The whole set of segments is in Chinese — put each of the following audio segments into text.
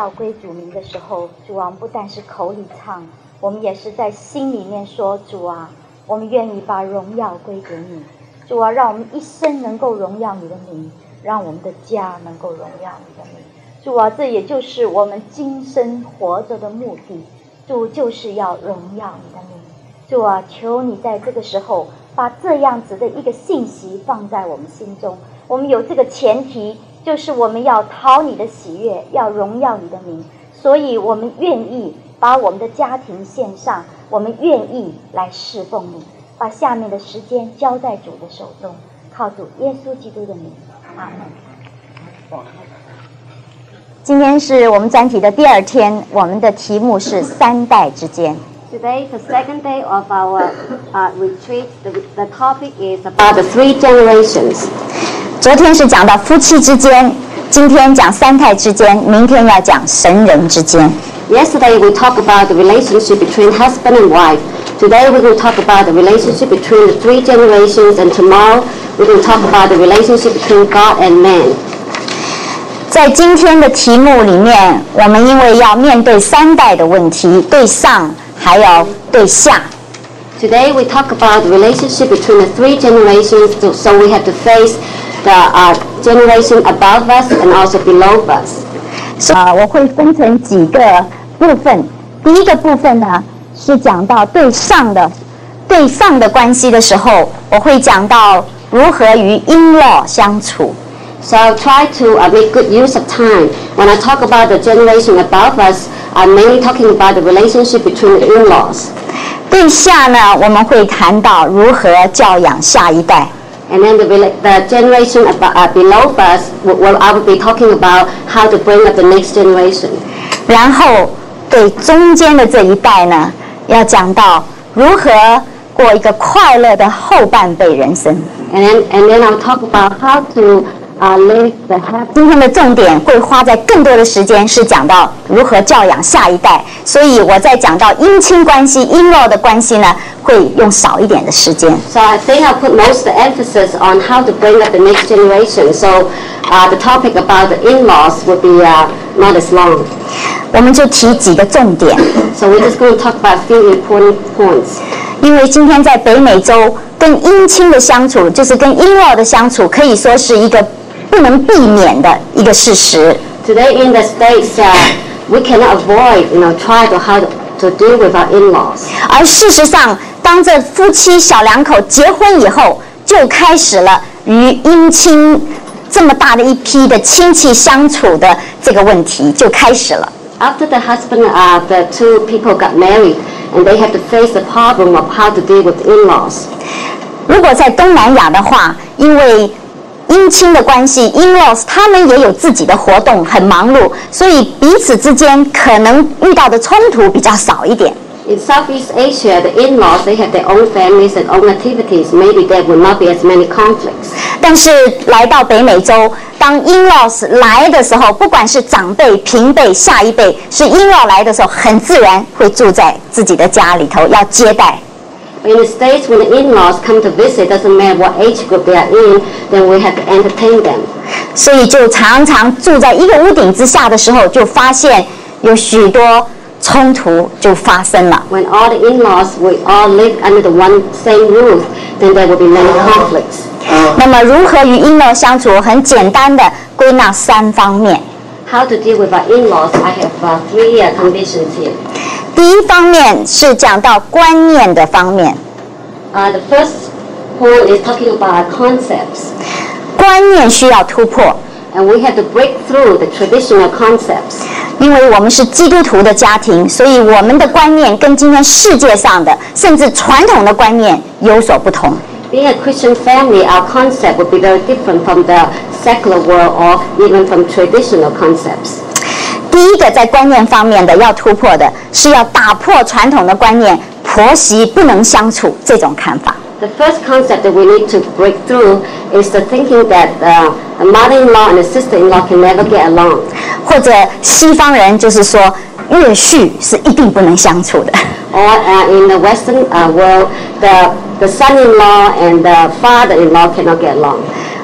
耀归主名的时候，主啊，我们不但是口里唱，我们也是在心里面说，主啊，我们愿意把荣耀归给你。主啊，让我们一生能够荣耀你的名，让我们的家能够荣耀你的名。主啊，这也就是我们今生活着的目的。主就是要荣耀你的名。主啊，求你在这个时候把这样子的一个信息放在我们心中。我们有这个前提，就是我们要讨你的喜悦，要荣耀你的名，所以我们愿意把我们的家庭献上，我们愿意来侍奉你，把下面的时间交在主的手中，靠主耶稣基督的名，阿门。今天是我们专题的第2天，我们的题目是3代之间。 Today is the second day of our retreat. The topic is about the 3 generations. 昨天是讲到夫妻之间，今天讲3代之间，明天要讲神人之间。 Yesterday we talked about the relationship between husband and wife. Today we're going to talk about the relationship between the 3 generations, and tomorrow we're going to talk about the relationship between God and man. 在今天的题目里面，我们因为要面对3代的问题，对上还有对下。 Today we talk about the relationship between the 3 generations, so we have to face the generation above us and also below us. 我会分成几个部分。第一个部分呢，是讲到对上的关系的时候，我会讲到如何与in-law相处。 So I'll try to make good use of time. When I talk about the generation above us, I'm mainly talking about the relationship between the in-laws. 对下呢，我们会谈到如何教养下一代。 And then the generation below us, I will be talking about how to bring up the next generation. 然后对中间的这一代呢，要讲到如何过一个快乐的后半辈人生。 And then I'll talk about how to live the happy. 今天的重点会花在更多的时间是讲到如何教养下一代，所以我在讲到姻亲关系、in-law 的关系呢，会用少一点的时间。 So I think I'll put most of the emphasis on how to bring up the next generation. So the topic about the in-laws will be not as long. 我们就提几个重点。 So we're just going to talk about a few important points. 因为今天在北美洲跟姻亲的相处，就是跟in-law的相处，可以说是一个不能避免的一个事实。 Today in the States, we cannot avoid, try to deal with our in-laws. 而事实上，当这夫妻小两口结婚以后，就开始了与姻亲这么大的一批的亲戚相处的这个问题就开始了。 After the husband, the 2 people got married, and they had to face the problem of how to deal with in-laws. 如果在东南亚的话，因为姻亲的关系 in-laws 他们也有自己的活动，很忙碌，所以彼此之间可能遇到的冲突比较少一点。 In Southeast Asia, the in-laws, they have their own families and own activities. Maybe there will not be as many conflicts. 但是来到北美洲，当 in-laws 来的时候，不管是长辈、平辈、下一辈，是 in-law 来的时候，很自然会住在自己的家里头，要接待。 In the States, when the in-laws come to visit, doesn't matter what age group they are in, then we have to entertain them. 所以就常常住在一个屋顶之下的时候，就发现有许多冲突就发生了。 When all the in-laws will all live under the one same roof, then there will be many conflicts. 那么如何与 in-law 相处，很简单的归纳3方面。 How to deal with our in-laws? I have 3 conditions here. 第一方面是讲到观念的方面。 The first point is talking about concepts. 观念需要突破。 And we have to break through the traditional concepts. 因为我们是基督徒的家庭，所以我们的观念跟今天世界上的甚至传统的观念有所不同。 Being a Christian family, our concept would be very different from the secular world or even from traditional concepts. 第一个在观念方面的要突破的是要打破传统的观念，婆媳不能相处这种看法。 The first concept that we need to break through is the thinking that a mother-in-law and a sister-in-law can never get along. 或者西方人就是说，岳婿是一定不能相处的。 Or in the Western world, the son-in-law and the father-in-law cannot get along.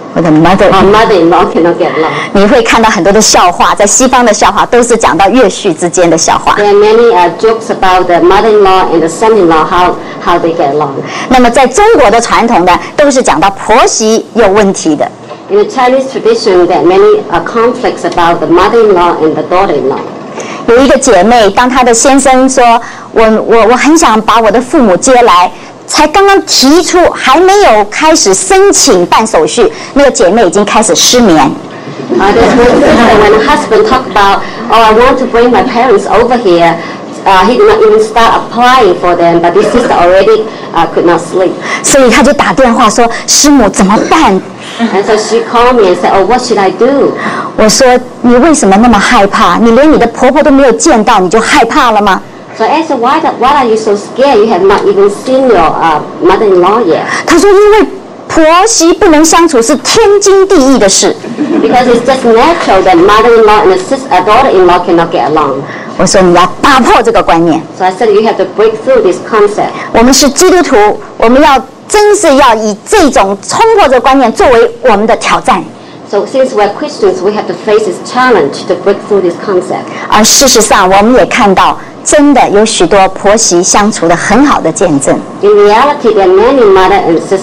我的 mother-in-law cannot get along. 你会看到很多的笑话，在西方的笑话都是讲到岳婿之间的笑话。 There are many jokes about the mother-in-law and the son-in-law how they get along. 那么在中国的传统呢，都是讲到婆媳有问题的。 In the Chinese tradition, there are many conflicts about the mother-in-law and the daughter-in-law. 有一个姐妹，当她的先生说：“我很想把我的父母接来。”才刚刚提出，还没有开始申请办手续，那个姐妹已经开始失眠。 There's one sister when the husband talked about, oh, I want to bring my parents over here. He did not even start applying for them, but this sister already could not sleep. 所以他就打电话说：“师母怎么办？” And so she called me and said, oh, what should I do? 我说：“你为什么那么害怕？你连你的婆婆都没有见到，你就害怕了吗？” So I asked her, why are you so scared? You have not even seen your mother-in-law yet. 她说：“因为婆媳不能相处是天经地义的事。” Because it's just natural that mother-in-law and daughter-in-law cannot get along. 我说：“你要打破这个观念。” So I said you have to break through this concept. 我们是基督徒，我们要真是要以这种冲破这个观念作为我们的挑战。 So since we're Christians, we have to face this challenge to break through this concept. 而事实上，我们也看到，真的有许多婆媳相处的很好的见证。 In reality, there are many mother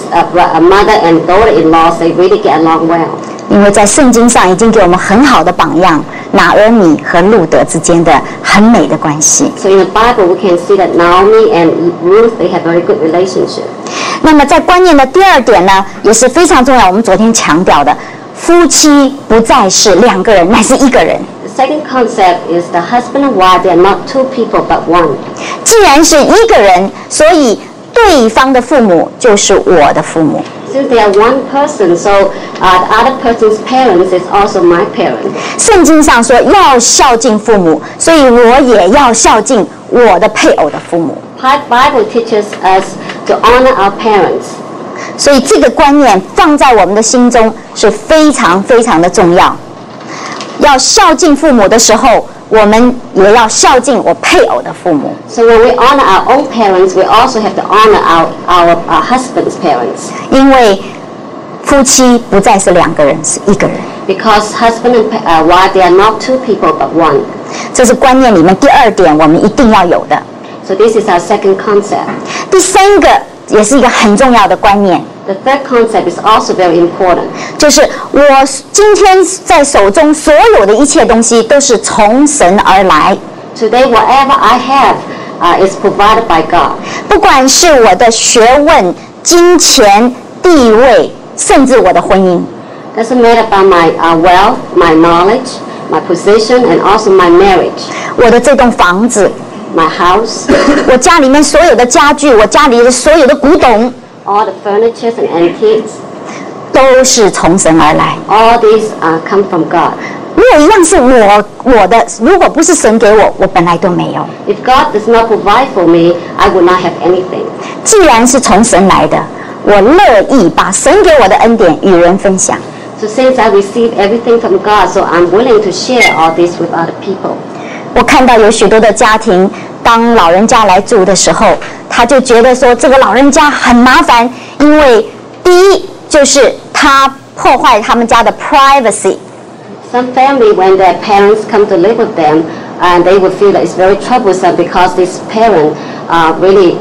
and daughter-in-laws they really get along well. 因为在圣经上已经给我们很好的榜样，拿俄米和路德之间的很美的关系。 So in the Bible, we can see that Naomi and Ruth they have very good relationship. 那么在观念的第二点呢，也是非常重要，我们昨天强调的，夫妻不再是两个人，乃是一个人。 The second concept is the husband and wife, they are not two people but one. 既然是一个人，所以对方的父母就是我的父母。 Since they are one person, so the other person's parents is also my parents. 圣经上说要孝敬父母，所以我也要孝敬我的配偶的父母。 Bible teaches us to honor our parents. 所以这个观念放在我们的心中是非常非常的重要。要孝敬父母的时候，我们也要孝敬我配偶的父母。 So when we honor our own parents, we also have to honor our husband's parents. 因为夫妻不再是两个人，是一个人。 Because husband and wife, they are not two people but one. 这是观念里面第二点，我们一定要有的。 So this is our second concept. 第三个也是一个很重要的观念。 The third concept is also very important. 就是我今天在手中所有的一切东西都是从神而来。 Today, whatever I have is provided by God. 不管是我的学问、金钱、地位，甚至我的婚姻。 Doesn't matter about my wealth, my knowledge, my position, and also my marriage. 我的这栋房子， My house, 我家里面所有的家具，我家里的所有的古董。 all the furnitures and antiques, 都是从神而来。 all these come from God. 没有一样是我的，如果不是神给我，我本来都没有。 If God does not provide for me, I would not have anything. 既然是从神来的，我乐意把神给我的恩典与人分享。 So since I receive everything from God, so I'm willing to share all this with other people. 我看到有许多的家庭，当老人家来住的时候，他就觉得说这个老人家很麻烦，因为第一就是他破坏他们家的 privacy。 Some family, when their parents come to live with them, and they would feel that it's very troublesome because this parent really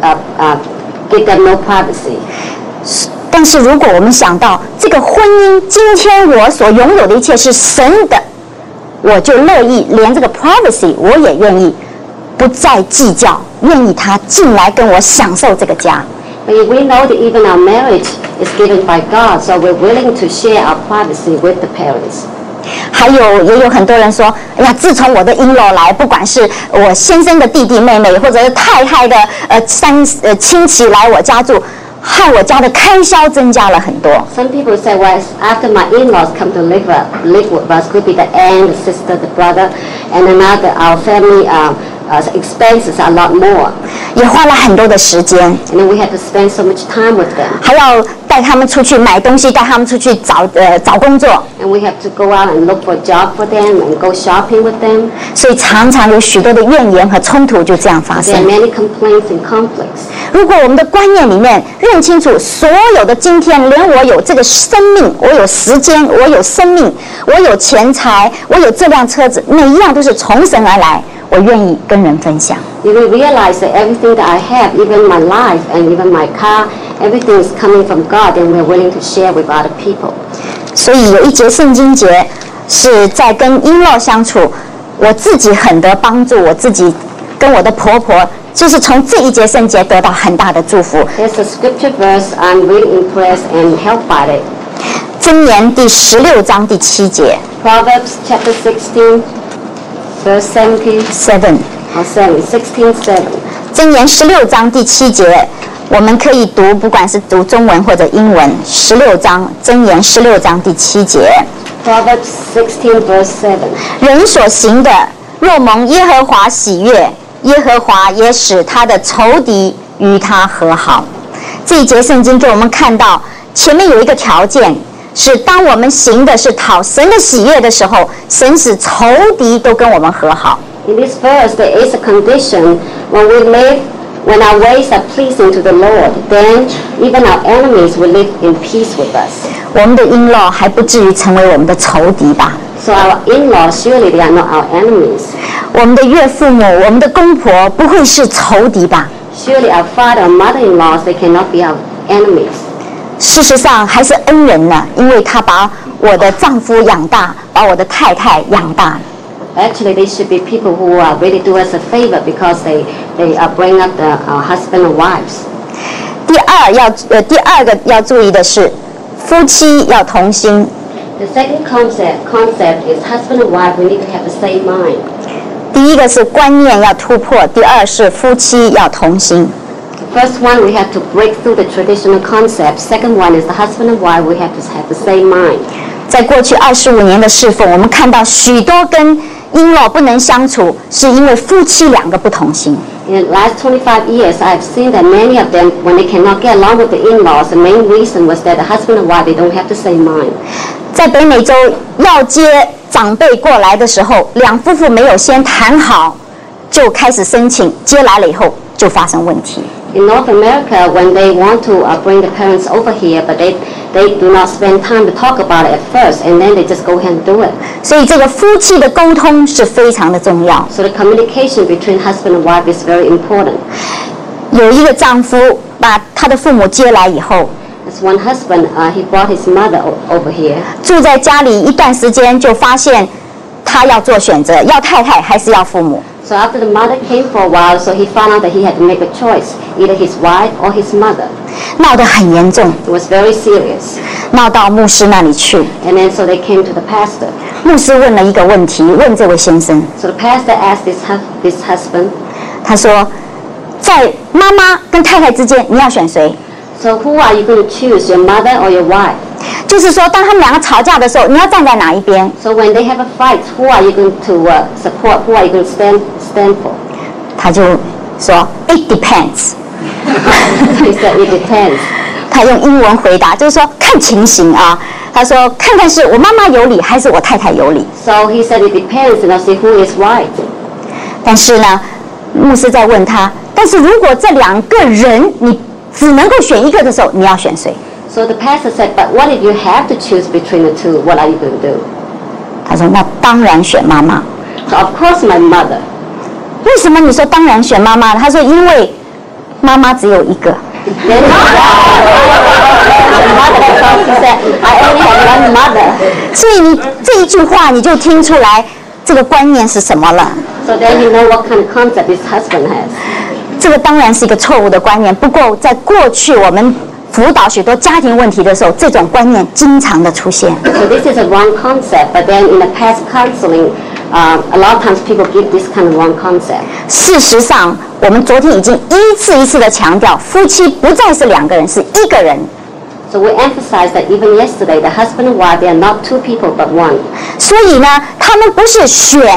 give them no privacy. 但是如果我们想到这个婚姻，今天我所拥有的一切是神的，我就乐意连这个 privacy 我也愿意不再计较，愿意他进来跟我享受这个家。 But if we know that even our marriage is given by God, so we're willing to share our privacy with the parents. 也有很多人说，哎呀，自从我的in-law来，不管是我先生的弟弟妹妹，或者是太太的亲戚来我家住，害我家的开销增加了很多。 Some people say, well, after my in-laws come to live with us, could be the aunt, the sister, the brother, and another our family expenses a lot more. 也花了很多的时间， And then we had to spend so much time with them. 还要带他们出去买东西，带他们出去找工作， And we have to go out and look for a job for them and go shopping with them. 所以常常有许多的怨言和冲突就这样发 There are 生。 many complaints and conflicts. 如果我们的观念里面认清楚，所有的今天，连我有这个生命，我有时间，我有生命，我有钱财，我有这辆车子，每一样都是从神而来，我愿意跟人分享。 You will realize that everything that I have, even my life and even my car, everything is coming from God, and we're willing to share with other people. 所以有一节圣经节是在跟因诺相处，我自己很得帮助，我自己跟我的婆婆，就是从这一节圣节得到很大的祝福。 There's a scripture verse I'm really impressed and helped by it. 箴言第16章第7节 Proverbs chapter 16, verse 17. 7。 16:7. 箴言16章第7节，我们可以读，不管是读中文或者英文。16章，箴言16章第7节， Proverbs 16, verse 7. 人所行的，若蒙耶和华喜悦，耶和华也使他的仇敌与他和好。这一节圣经给我们看到，前面有一个条件，是当我们行的是讨神的喜悦的时候，神使仇敌都跟我们和好。 In this verse, there is a condition when our ways are pleasing to the Lord, then even our enemies will live in peace with us. 我们的in-law还不至于成为我们的仇敌吧？ So our in-laws, surely they are not our enemies. 我们的岳父母、我们的公婆不会是仇敌吧？ Surely our father or mother-in-laws, they cannot be our enemies. 事实上还是恩人呢，因为他把我的丈夫养大，把我的太太养大。 Actually, they should be people who really do us a favor because they bring up our husband and wives. 第二个要注意的是，夫妻要同心。 The second concept is husband and wife, we need to have the same mind. 第一个是观念要突破，第二是夫妻要同心。 The first one, we have to break through the traditional concept. Second one is the husband and wife, we have to have the same mind. 在过去25年的侍奉，我们看到许多跟in-law不能相处，是因为夫妻两个不同心。 In the last 25 years, I've seen that many of them, when they cannot get along with the in-laws, the main reason was that the husband and wife, they don't have the same mind. 在北美洲要接长辈过来的时候，两夫妇没有先谈好，就开始申请，接来了以后就发生问题。 In North America, when they want to bring the parents over here, but they do not spend time to talk about it at first, and then they just go ahead and do it. 所以这个夫妻的沟通是非常的重要。 So the communication between husband and wife is very important. 有一个丈夫把他的父母接来以后， There's one husband, he brought his mother over here. 住在家里一段时间，就发现他要做选择，要太太还是要父母。 So after the mother came for a while, so he found out that he had to make a choice, either his wife or his mother. 闹得很严重， It was very serious. 闹到牧师那里去。 And then so they came to the pastor. 牧师问了一个问题，问这位先生， So the pastor asked this husband, 他说，在妈妈跟太太之间，你要选谁？ so who are you going to choose, your mother or your wife? 就是说，当他们两个吵架的时候，你要站在哪一边？ So when they have a fight, who are you going to support? Who are you going to stand for? 他就说 ，It depends。 He said, it depends. 他用英文回答，就是说看情形啊。他说，看看是我妈妈有理，还是我太太有理。 So he said, it depends, and I'll see who is right. 但是呢，牧师在问他，但是如果这两个人你只能够选一个的时候，你要选谁？ So the pastor said, but what if you have to choose between the two? What are you going to do? 他说，那当然选妈妈。 So of course my mother. 为什么你说当然选妈妈？他说，因为妈妈只有一个。 Then the mother, because he said, I only have one mother. 所以你这一句话你就听出来这个观念是什么了。 So then you know what kind of concept his husband has. 这个当然是一个错误的观念，不过在过去我们辅导许多家庭问题的时候，这种观念经常的出现。 So this is a wrong concept, but then in the past counseling, a lot of times people give this kind of wrong concept. 事实上，我们昨天已经一次的强调，夫妻不再是两个人，是一个人。 So we emphasize that even yesterday, the husband and wife, they are not two people but one. 所以呢，他们不是选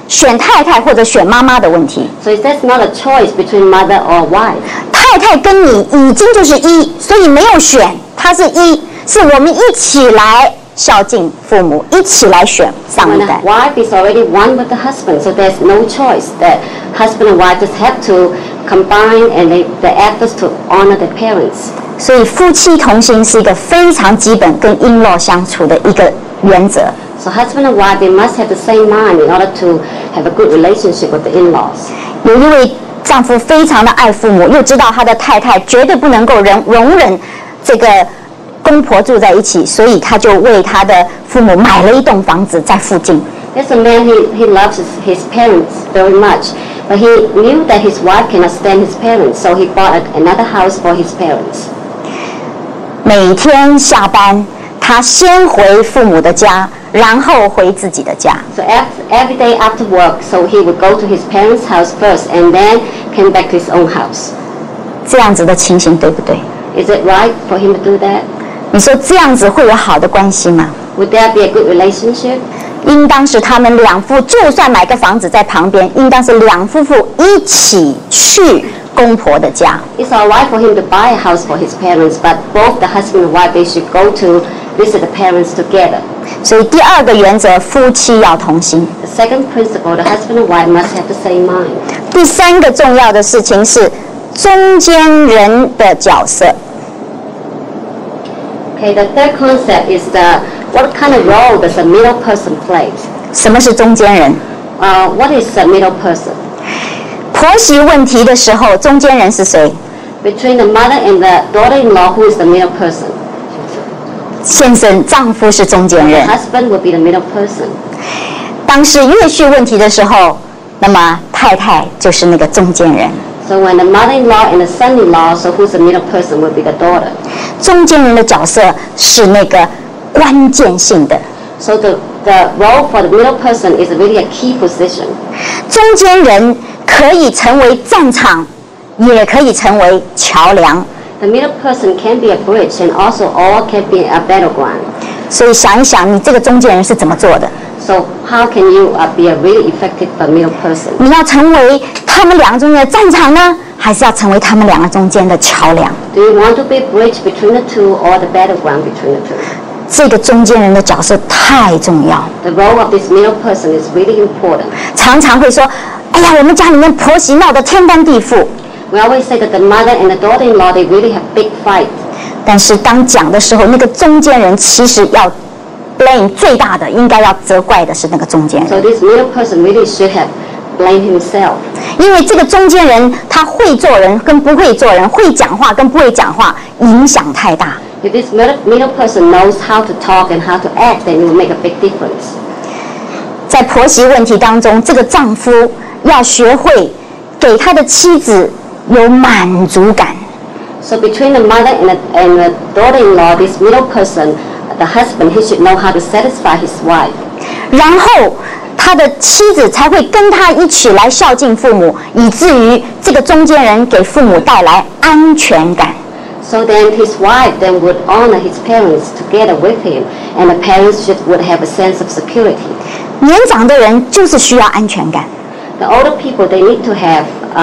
选太太或者选妈妈的问题。 So that's not a choice between mother or wife. 太太跟你已经就是一，所以没有选，她是一，是我们一起来孝敬父母，一起来选上 When 一 a 代。 wife is already one with the husband, so there's no choice. The husband and wife just have to combine and the efforts to honor their parents. 所以夫妻同心是一个非常基本跟in-law相处的一个原则。 So husband and wife, they must have the same mind in order to have a good relationship with the in-laws. 有一位丈夫非常的爱父母，又知道他的太太绝对不能够容忍这个公婆住在一起，所以他就为他的父母买了一栋房子在附近。 There's a man, he loves his parents very much, but he knew that his wife cannot stand his parents, so he bought another house for his parents. 每天下班，他先回父母的家，然后回自己的家。 So every day after work, so he would go to his parents' house first and then came back to his own house. 这样子的情形对不对？ Is it right for him to do that? 你说这样子会有好的关系吗？ Would there be a good relationship? 应当是他们两夫，就算买个房子在旁边，应当是两夫妇一起去公婆的家。 It's all right for him to buy a house for his parents, but both the husband and wife, they should go to visit the parents together. 所以第二个原则，夫妻要同心。 The second principle, the husband and wife must have the same mind. 第三个重要的事情是中间人的角色。 Okay, the third concept is what kind of role does a middle person play? 什么是中间人？ What is a middle person? 婆媳问题的时候，中间人是谁？ Between the mother and the daughter-in-law, who is the middle person? 先生，丈夫是中间 The 人。 husband will be the middle person. 当是岳婿问题的时候，那么太太就是那个中间人。 So when the mother-in-law and the son-in-law, so who's the middle person will be the daughter. 中间人的角色是那个关键性的。 So the role for the middle person is really a key position. 中间人可以成为战场，也可以成为桥梁。 The middle person can be a bridge and also all can be a battleground. 所以想一想，你这个中间人是怎么做的？ So how can you be a really effective middle person? 你要成为他们两个中间的战场呢，还是要成为他们两个中间的桥梁？ Do you want to be a bridge between the two or the battleground between the two? 这个中间人的角色太重要。 The role of this middle person is really important. 常常会说：“哎呀，我们家里面婆媳闹得天翻地覆。” We always say that the mother and the daughter-in-law, they really have big fight. 但是当讲的时候，那个中间人其实要 blame 最大的，应该要责怪的是那个中间人， So this middle person really should have blamed himself. 因为这个中间人他会做人跟不会做人，会讲话跟不会讲话，影响太大。 If this middle person knows how to talk and how to act, then it will make a big difference. 在婆媳问题当中，这个丈夫要学会给他的妻子有满足感。 So between the mother and the daughter-in-law, this middle person, the husband, he should know how to satisfy his wife. 然后他的妻子才会跟他一起来孝敬父母，以至于这个中间人给父母带来安全感。 So then his wife then would honor his parents together with him, and the parents would have a sense of security. 年长的人就是需要安全感， The older people, they need to have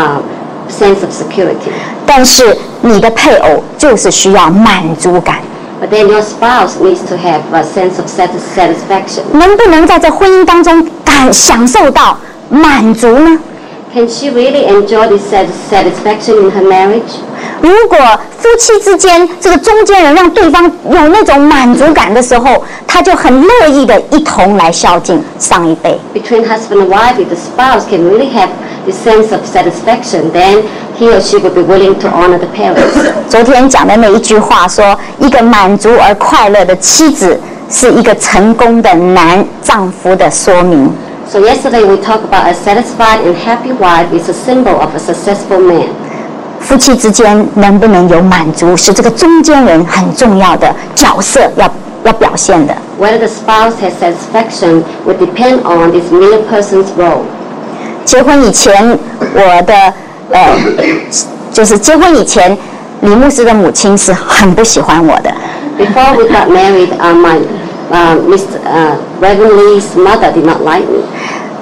sense of security. 但是你的配偶就是需要满足感。 But then your spouse needs to have a sense of satisfaction. 能不能在这婚姻当中享受到满足呢？ Can she really enjoy this satisfaction in her marriage? 如果夫妻之间这个中间人让对方有那种满足感的时候，他就很乐意的一同来孝敬上一辈。 Between husband and wife, if the spouse can really have this sense of satisfaction, then he or she would be willing to honor the parents. 昨天讲的那一句话说，一个满足而快乐的妻子是一个成功的男丈夫的说明。 So yesterday we talked about a satisfied and happy wife is a symbol of a successful man. 夫妻之间能不能有满足，是这个中间人很重要的角色要表现的。 Whether the spouse has satisfaction would depend on this middle person's role. 结婚以前，我的就是结婚以前，李牧师的母亲是很不喜欢我的。 Before we got married, Reverend Lee's mother did not like me.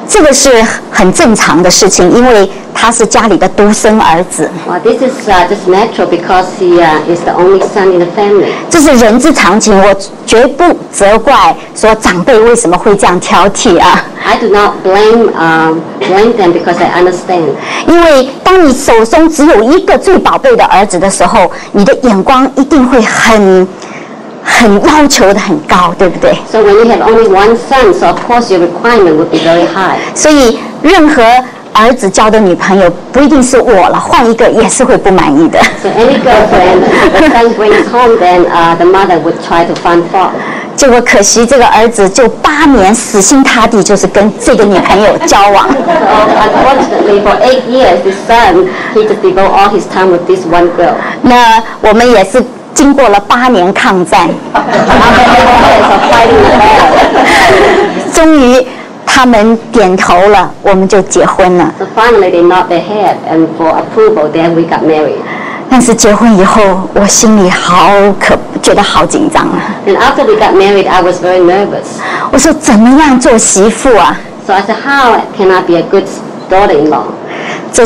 这个是很正常的事情，因为他是家里的独生儿子。 Well, this is just natural because he is the only son in the family. 这是人之常情，我绝不责怪说长辈为什么会这样挑剔啊。 I do not blame them because I understand. 因为当你手中只有一个最宝贝的儿子的时候，你的眼光一定会很要求的很高，对不对？ So when you have only one son, so of course your requirement would be very high. 所以任何儿子交的女朋友不一定是我了，换一个也是会不满意的。 So any girlfriend the son brings home, then the mother would try to find fault. 结果可惜这个儿子就8年死心塌地就是跟这个女朋友交往。 So unfortunately, for 8 years, this son he just devoted all his time with this one girl. 那我们也是经过了8年抗战， After 8 years of fighting the battle, 终于他们点头了，我们就结婚了。 so finally they nod their head, and for approval, then we got married. 但是结婚以后，我心里觉得好紧张啊！ And after we got married, I was very nervous. 我说怎么样做媳妇啊？ So I said, how can I be a good daughter-in-law? 这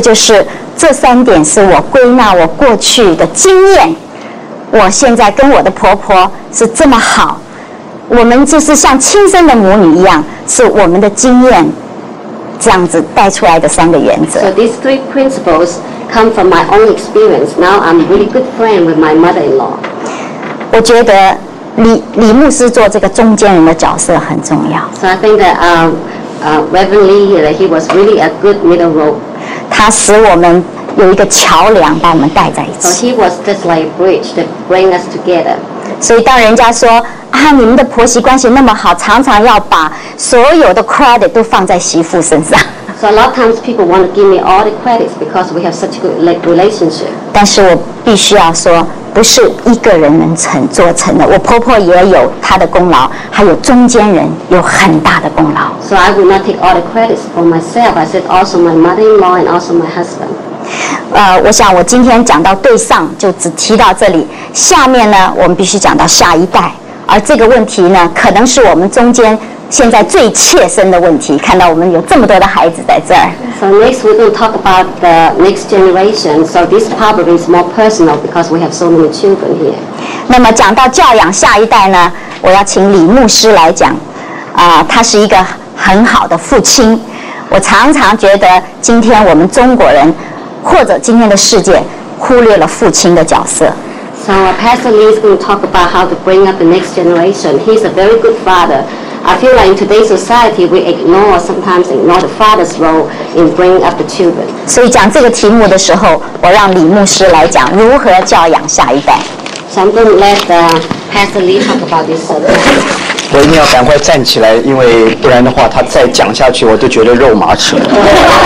3点是我归纳我过去的经验。我现在跟我的婆婆是这么好，我们就是像亲生的母女一样，是我们的经验这样子带出来的3个原则。 So these 3 principles come from my own experience. Now I'm a really good friend with my mother-in-law. 我觉得李牧师做这个中间人的角色很重要。 So I think that Reverend Lee, that he was really a good middle road. 他使我们有一个桥梁把我们带在一 So 起。 he was just like a bridge that bring us together. 所以当人家说啊，你们的婆媳关系那么好，常常要把所有的 credit 都放在媳妇身上。 So a lot of times people want to give me all the credits because we have such a good relationship. 但是我必须要说，不是一个人能做成的。我婆婆也有她的功劳，还有中间人有很大的功劳。 So I will not take all the credits for myself. I said also my mother-in-law and also my husband. 我想我今天讲到对上就只提到这里，下面呢我们必须讲到下一代，而这个问题呢，可能是我们中间现在最切身的问题。看到我们有这么多的孩子在这儿。 So next we're going to talk about the next generation. So this probably is more personal because we have so many children here. 那么讲到教养下一代呢，我要请李牧师来讲。他是一个很好的父亲。我常常觉得今天我们中国人或者今天的世界忽略了父亲的角色。 So Pastor Lee is going to talk about how to bring up the next generation. He's a very good father. I feel like in today's society we sometimes ignore the father's role in bringing up the children. 所以讲这个题目的时候，我让李牧师来讲如何教养下一代。 So I'm going to let Pastor Lee talk about this subject. 我一定要赶快站起来，因为不然的话，他再讲下去，我都觉得肉麻扯。 So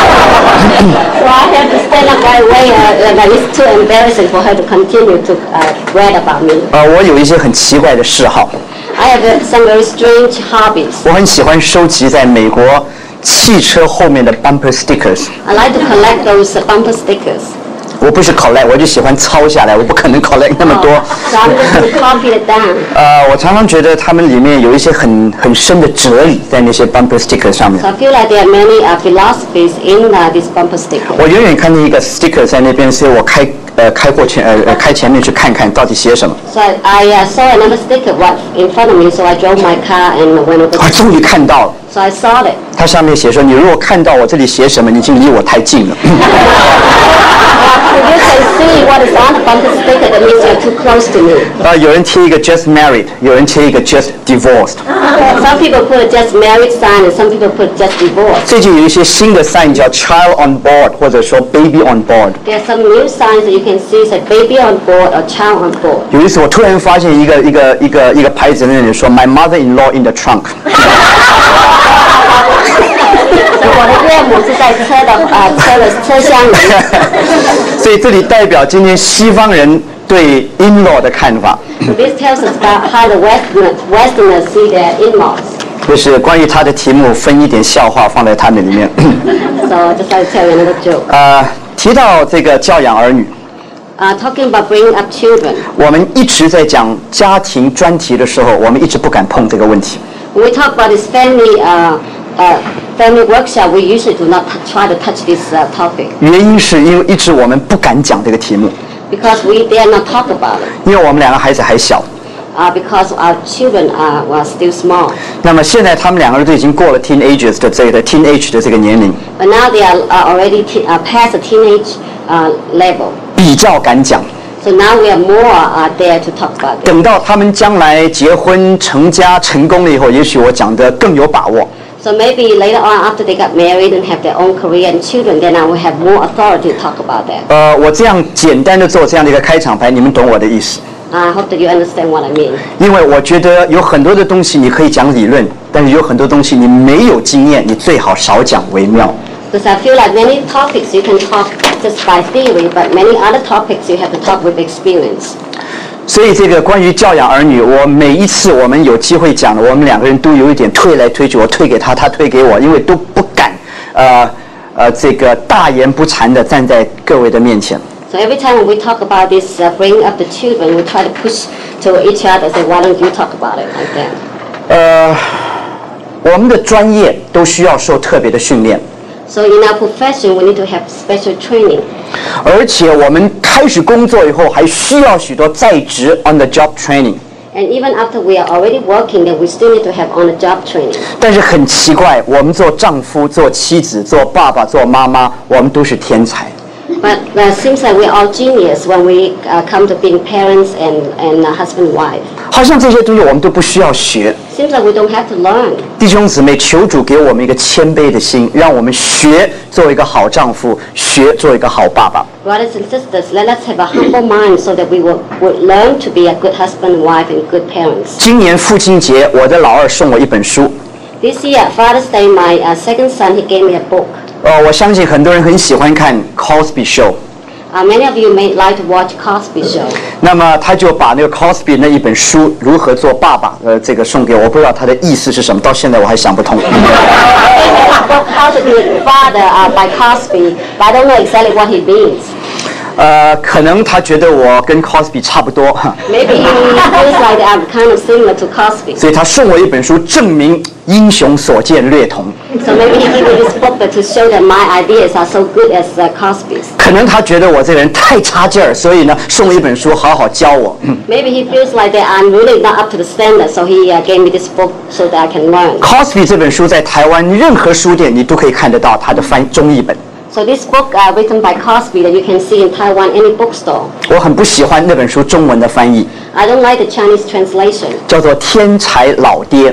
I have to stand up right away. Like it's too embarrassing for her to continue to brag about me. 我有一些很奇怪的嗜好， I have some very strange hobbies. 我很喜欢收集在美国汽车后面的 bumper stickers。 I like to collect those bumper stickers. 我不是 collect， 我就喜欢抄下来，我不可能 collect 那么多。 So I'm just going to copy it down. 我常常觉得他们里面有一些很深的哲理在那些 bumper sticker 上面 So。I feel like there are many philosophies in this bumper sticker. 我远远看见一个 sticker 在那边，所以我开前面去看看到底写什么。 So I saw another sticker right in front of me, so I drove my car and went over. 我终于看到了， So I saw it. 它上面写说，你如果看到我这里写什么，你已经离我太近了。 If you can see what is on the bumper sticker, that means you're too close to me. 有人贴一个 just married， 有人贴一个 just divorced。 Some people put a just married sign, and some people put just divorced. 最近有一些新的 sign 叫 child on board， 或者说 baby on board。 There are some new signs that you can see, say baby on board or child on board. 有一次我突然发现一个牌子在那里说 my mother-in-law in the trunk。 我的岳母是在车厢里。 所以这里代表今天西方人对 in-law 的看法。 So this tells us about how the Westerners see their in-laws. 就是关于他的题目分一点笑话放在他们里面。 So just like to tell you another joke. 提到这个教养儿女， Talking about bringing up children. 我们一直在讲家庭专题的时候，我们一直不敢碰这个问题。 When we talk about this family family workshop, we usually do not try to touch this topic 原因是因为一直我们不敢讲这个题目， because we dare not talk about it. 因为我们两个孩子还小。 Because our children were still small. 那么现在他们两个人都已经过了 teenagers 的这个 teenage 的这个年龄， But now they are already past the teenage level. 比较敢讲。 So now we are more there to talk about it. 等到他们将来结婚成家成功了以后，也许我讲得更有把握。 So maybe later on, after they got married and have their own career and children, then I will have more authority to talk about that. 我这样简单的做这样的一个开场白，你们懂我的意思。 I hope that you understand what I mean. 因为我觉得有很多的东西你可以讲理论，但是有很多东西你没有经验，你最好少讲为妙。 Because I feel like many topics you can talk just by theory, but many other topics you have to talk with experience. 所以这个关于教养儿女，我每一次我们有机会讲的，我们两个人都有一点推来推去，我推给他，他推给我，因为都不敢这个大言不惭的站在各位的面前。 So every time when we talk about this bringing up the children, we try to push to each other, say, why don't you talk about it like that? 我们的专业都需要受特别的训练， So in our profession, we need to have special training. 而且我们开始工作以后还需要许多在职 on the job training。 And even after we are already working, then we still need to have on-the-job training. 但是很奇怪，我们做丈夫、做妻子、做爸爸、做妈妈，我们都是天才。 But it seems like we're all genius when we come to being parents and husband and wife. 好像这些东西我们都不需要学。 Seems like we don't have to learn. 弟兄姊妹，求主给我们一个谦卑的心，让我们学做一个好丈夫，学做一个好爸爸。 Brothers and sisters, let us have a humble mind so that we would learn to be a good husband and wife and good parents. 今年父亲节，我的老二送我一本书。 This year, Father's Day, my second son, he gave me a book. 我相信很多人很喜欢看 Cosby Show。 Many of you may like to watch Cosby Show. 那么他就把那个 Cosby 那一本书《如何做爸爸》这个送给我，我不知道他的意思是什么，到现在我还想不通。 How to be a father by Cosby, but I don't know exactly what he means. 可能他觉得我跟 Cosby 差不多， Maybe he feels like I'm kind of similar to Cosby. 所以他送我一本书，证明英雄所见略同。 So maybe he gave me this book to show that my ideas are so good as Cosby's. 可能他觉得我这个人太差劲儿，所以呢送我一本书，好好教我。 Maybe he feels like that I'm really not up to the standard, so he gave me this book so that I can learn. Cosby 这本书在台湾任何书店你都可以看得到它的中译本。 So this book written by Cosby that you can see in Taiwan any bookstore. 我很不喜欢那本书中文的翻译， I don't like the Chinese translation. 叫做《天才老爹》。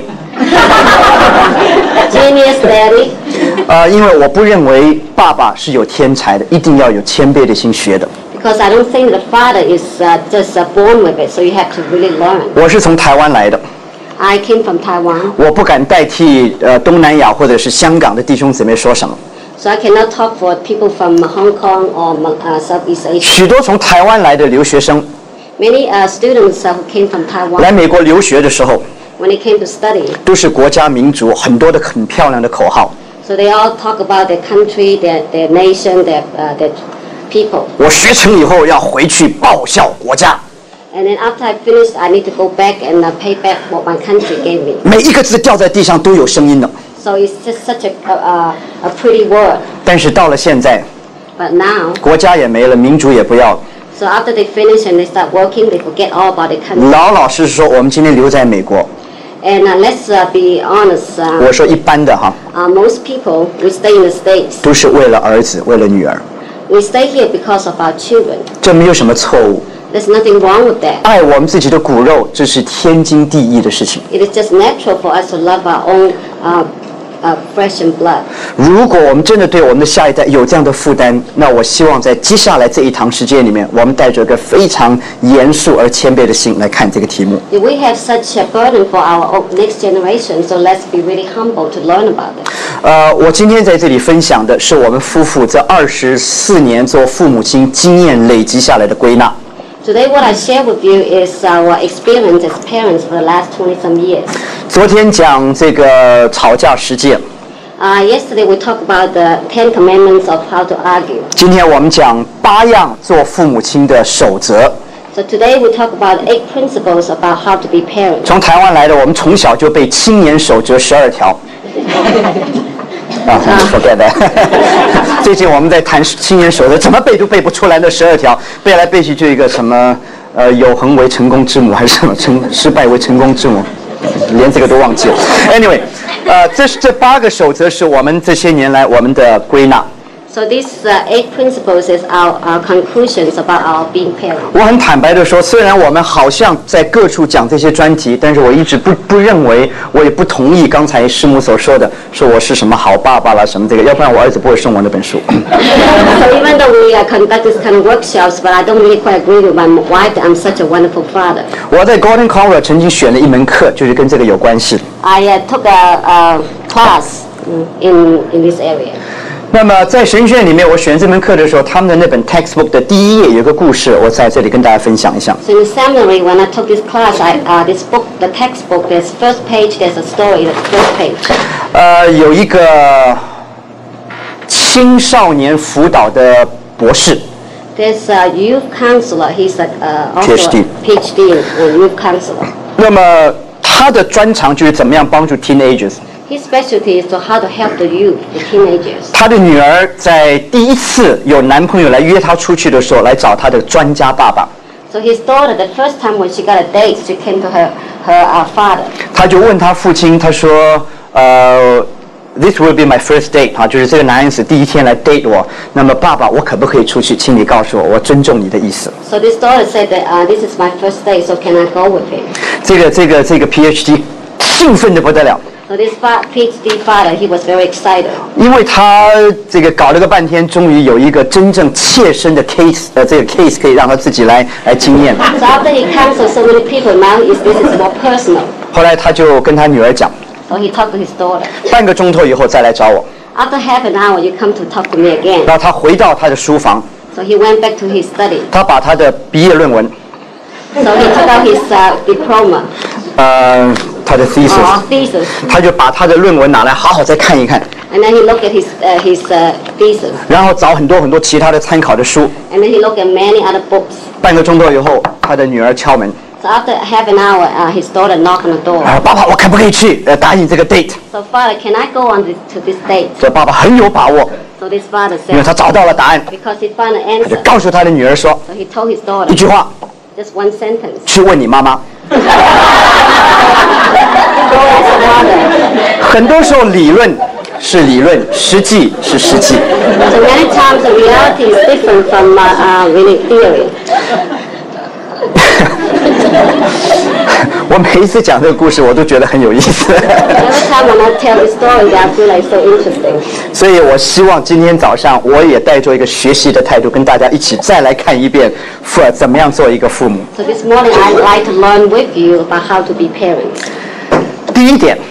Genius Daddy. 因为我不认为爸爸是有天才的，一定要有谦卑的心学的。 Because I don't think the father is just born with it, so you have to really learn. 我是从台湾来的， I came from Taiwan, 我不敢代替东南亚或者是香港的弟兄姊妹说什么。 so I cannot talk for people from Hong Kong or Southeast Asia. 许多从台湾来的留学生 Many students who came from 来 Taiwan, 美国留学的时候， when they came to study, 都是国家民族很多的很漂亮的口号。 so they all talk about their country, their nation, their people. 我学成以后要回去报效国家， And then after I finished, I need to go back and pay back what my country gave me. 每一个字掉在地上都有声音的。 So it's just such a pretty word. 但是到了现在， But now, 国家也没了，民族也不要了。 so after they finish and they start working, they forget all about their country. 老老实实说，我们今天留在美国， And let's be honest. 我说一般的哈， Most people, we stay in the States. 都是为了儿子，为了女儿， We stay here because of our children. 这没有什么错误。 There's nothing wrong with that. 爱我们自己的骨肉，这是天经地义的事情。 It is just natural for us to love our own flesh and blood. 如果我们真的对我们的下一代有这样的负担，那我希望在接下来这一堂时间里面，我们带着一个非常严肃而谦卑的心来看这个题目。 If we have such a burden for our next generation, so let's be really humble to learn about it. 我今天在这里分享的是我们夫妇这24年做父母亲经验累积下来的归纳。 Today what I share with you is our experience as parents for the last 20-some years. 昨天讲这个吵架10戒， Yesterday we talked about the 10 commandments of how to argue. 今天我们讲8样做父母亲的守则。 So today we talk about 8 principles about how to be parents. 从台湾来的，我们从小就背青年守则12条。 forget that 最近我们在谈青年守则，怎么背都背不出来那12条，背来背去就一个什么有恒为成功之母，还是什么失败为成功之母，连这个都忘记了。Anyway， 这8个守则是我们这些年来我们的归纳。 So these 8 principles is our conclusions about our being parents. 我很坦白的说，虽然我们好像在各处讲这些专题，但是我一直不认为，我也不同意刚才师母所说的，说我是什么好爸爸啦什么这个，要不然我儿子不会送我那本书。 So even though we conduct this kind of workshops, but I don't really quite agree with my wife that I'm such a wonderful father. 我在 Gordon Conwell 曾经选了一门课，就是跟这个有关系的。 I took a class in this area. 那么在神学院里面，我选这门课的时候，他们的那本 textbook 的第1页有一个故事，我在这里跟大家分享一下。 So in the seminary, when I took this class, this book, the textbook, there's first page, there's a story, the first page. 有一个青少年辅导的博士。 There's a youth counselor. He's also PhD. a PhD in youth counselor. 那么他的专长就是怎么样帮助 teenagers。 His specialty is to how to help the youth, the teenagers. 他的女儿在第一次有男朋友来约她出去的时候，来找他的专家爸爸。 So his daughter, the first time when she got a date, she came to her father. 他就问他父亲，他说，This will be my first date 啊，就是这个男人是第一天来 date 我。那么爸爸，我可不可以出去？请你告诉我，我尊重你的意思。 So this daughter said that this is my first date, so can I go with him? 这个 PhD 兴奋得不得了。 So this PhD father, he was very excited. 因为他这个搞了个半天，终于有一个真正切身的 case， 这个 case 可以让他自己来经验。 So after he counseled so many people, now this is more personal. 后来他就跟他女儿讲， So he talked to his daughter. 半个钟头以后再来找我。 After half an hour, you come to talk to me again. 然后他回到他的书房， So he went back to his study. 他把他的毕业论文， So he took out his diploma, 他的 thesis， 他就把他的论文拿来好好再看一看， and then he looked at his thesis, 然后找很多其他的参考的书。 and then he looked at many other books. 半个钟头以后，他的女儿敲门， So after half an hour, his daughter knocked on the door. 爸爸，我可不可以去答应这个 date？ So father, can I go on to this date? 这爸爸很有把握， So this father 因为 said, 他找到了答案， because he found an 他就 answer. 告诉他的女儿说 So he told his daughter 一句话： just one sentence. 去问你妈妈。 Go ask your mother. 很多时候理论是理论，实际是实际。 So many times the reality is different from really theory. 我每一次讲这个故事，我都觉得很有意思。 Every time when I tell this story, I feel like it's so interesting. 所以我希望今天早上我也带着一个学习的态度，跟大家一起再来看一遍怎么样做一个父母。 So this morning I'd like to learn with you about how to be parents. 第一点，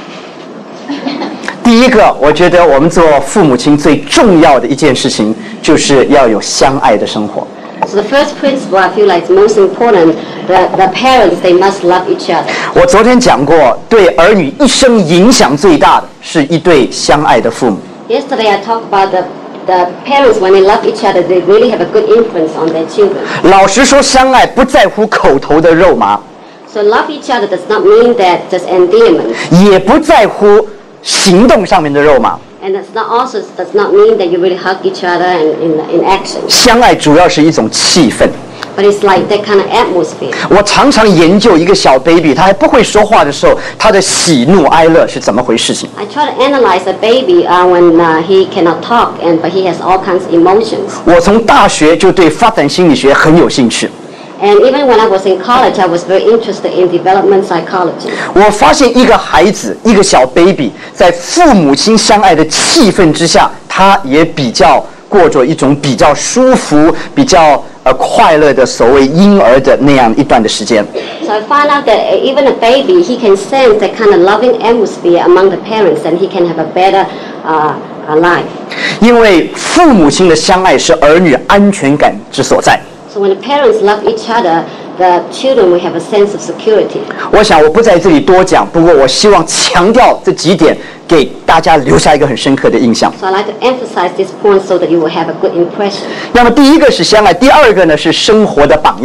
第一个，我觉得我们做父母亲最重要的一件事情，就是要有相爱的生活。 So the first principle I feel like is most important. The parents, they must love each other. 我昨天讲过，对儿女一生影响最大的是一对相爱的父母。 Yesterday I talked about the parents, when they love each other, they really have a good influence on their children. 老实说，相爱不在乎口头的肉麻， So love each other does not mean that just endearment. 也不在乎行动上面的肉麻。 And does not mean that you really hug each other in action. 相爱主要是一种气氛。 But it's like that kind of atmosphere. 我常常研究一个小 baby， 他还不会说话的时候，他的喜怒哀乐是怎么回事情。 I try to analyze a baby when he cannot talk, but he has all kinds of emotions. 我从大学就对发展心理学很有兴趣。 And even when I was in college, I was very interested in development psychology. 我发现一个孩子，一个小 baby， 在父母亲相爱的气氛之下，他也比较过着一种比较舒服、比较快乐的所谓婴儿的那样一段的时间。 So I found out that even a baby, he can sense that kind of loving atmosphere among the parents, and he can have a better life. 因为父母亲的相爱是儿女安全感之所在。 So when the parents love each other, the children will have a sense of security. 我想我不在这里多讲，不过我希望强调这几点，给大家留下一个很深刻的印象。 So I like to emphasize this point so that you will have a good impression. 那么第一个是相爱，第二个呢是生活的榜样。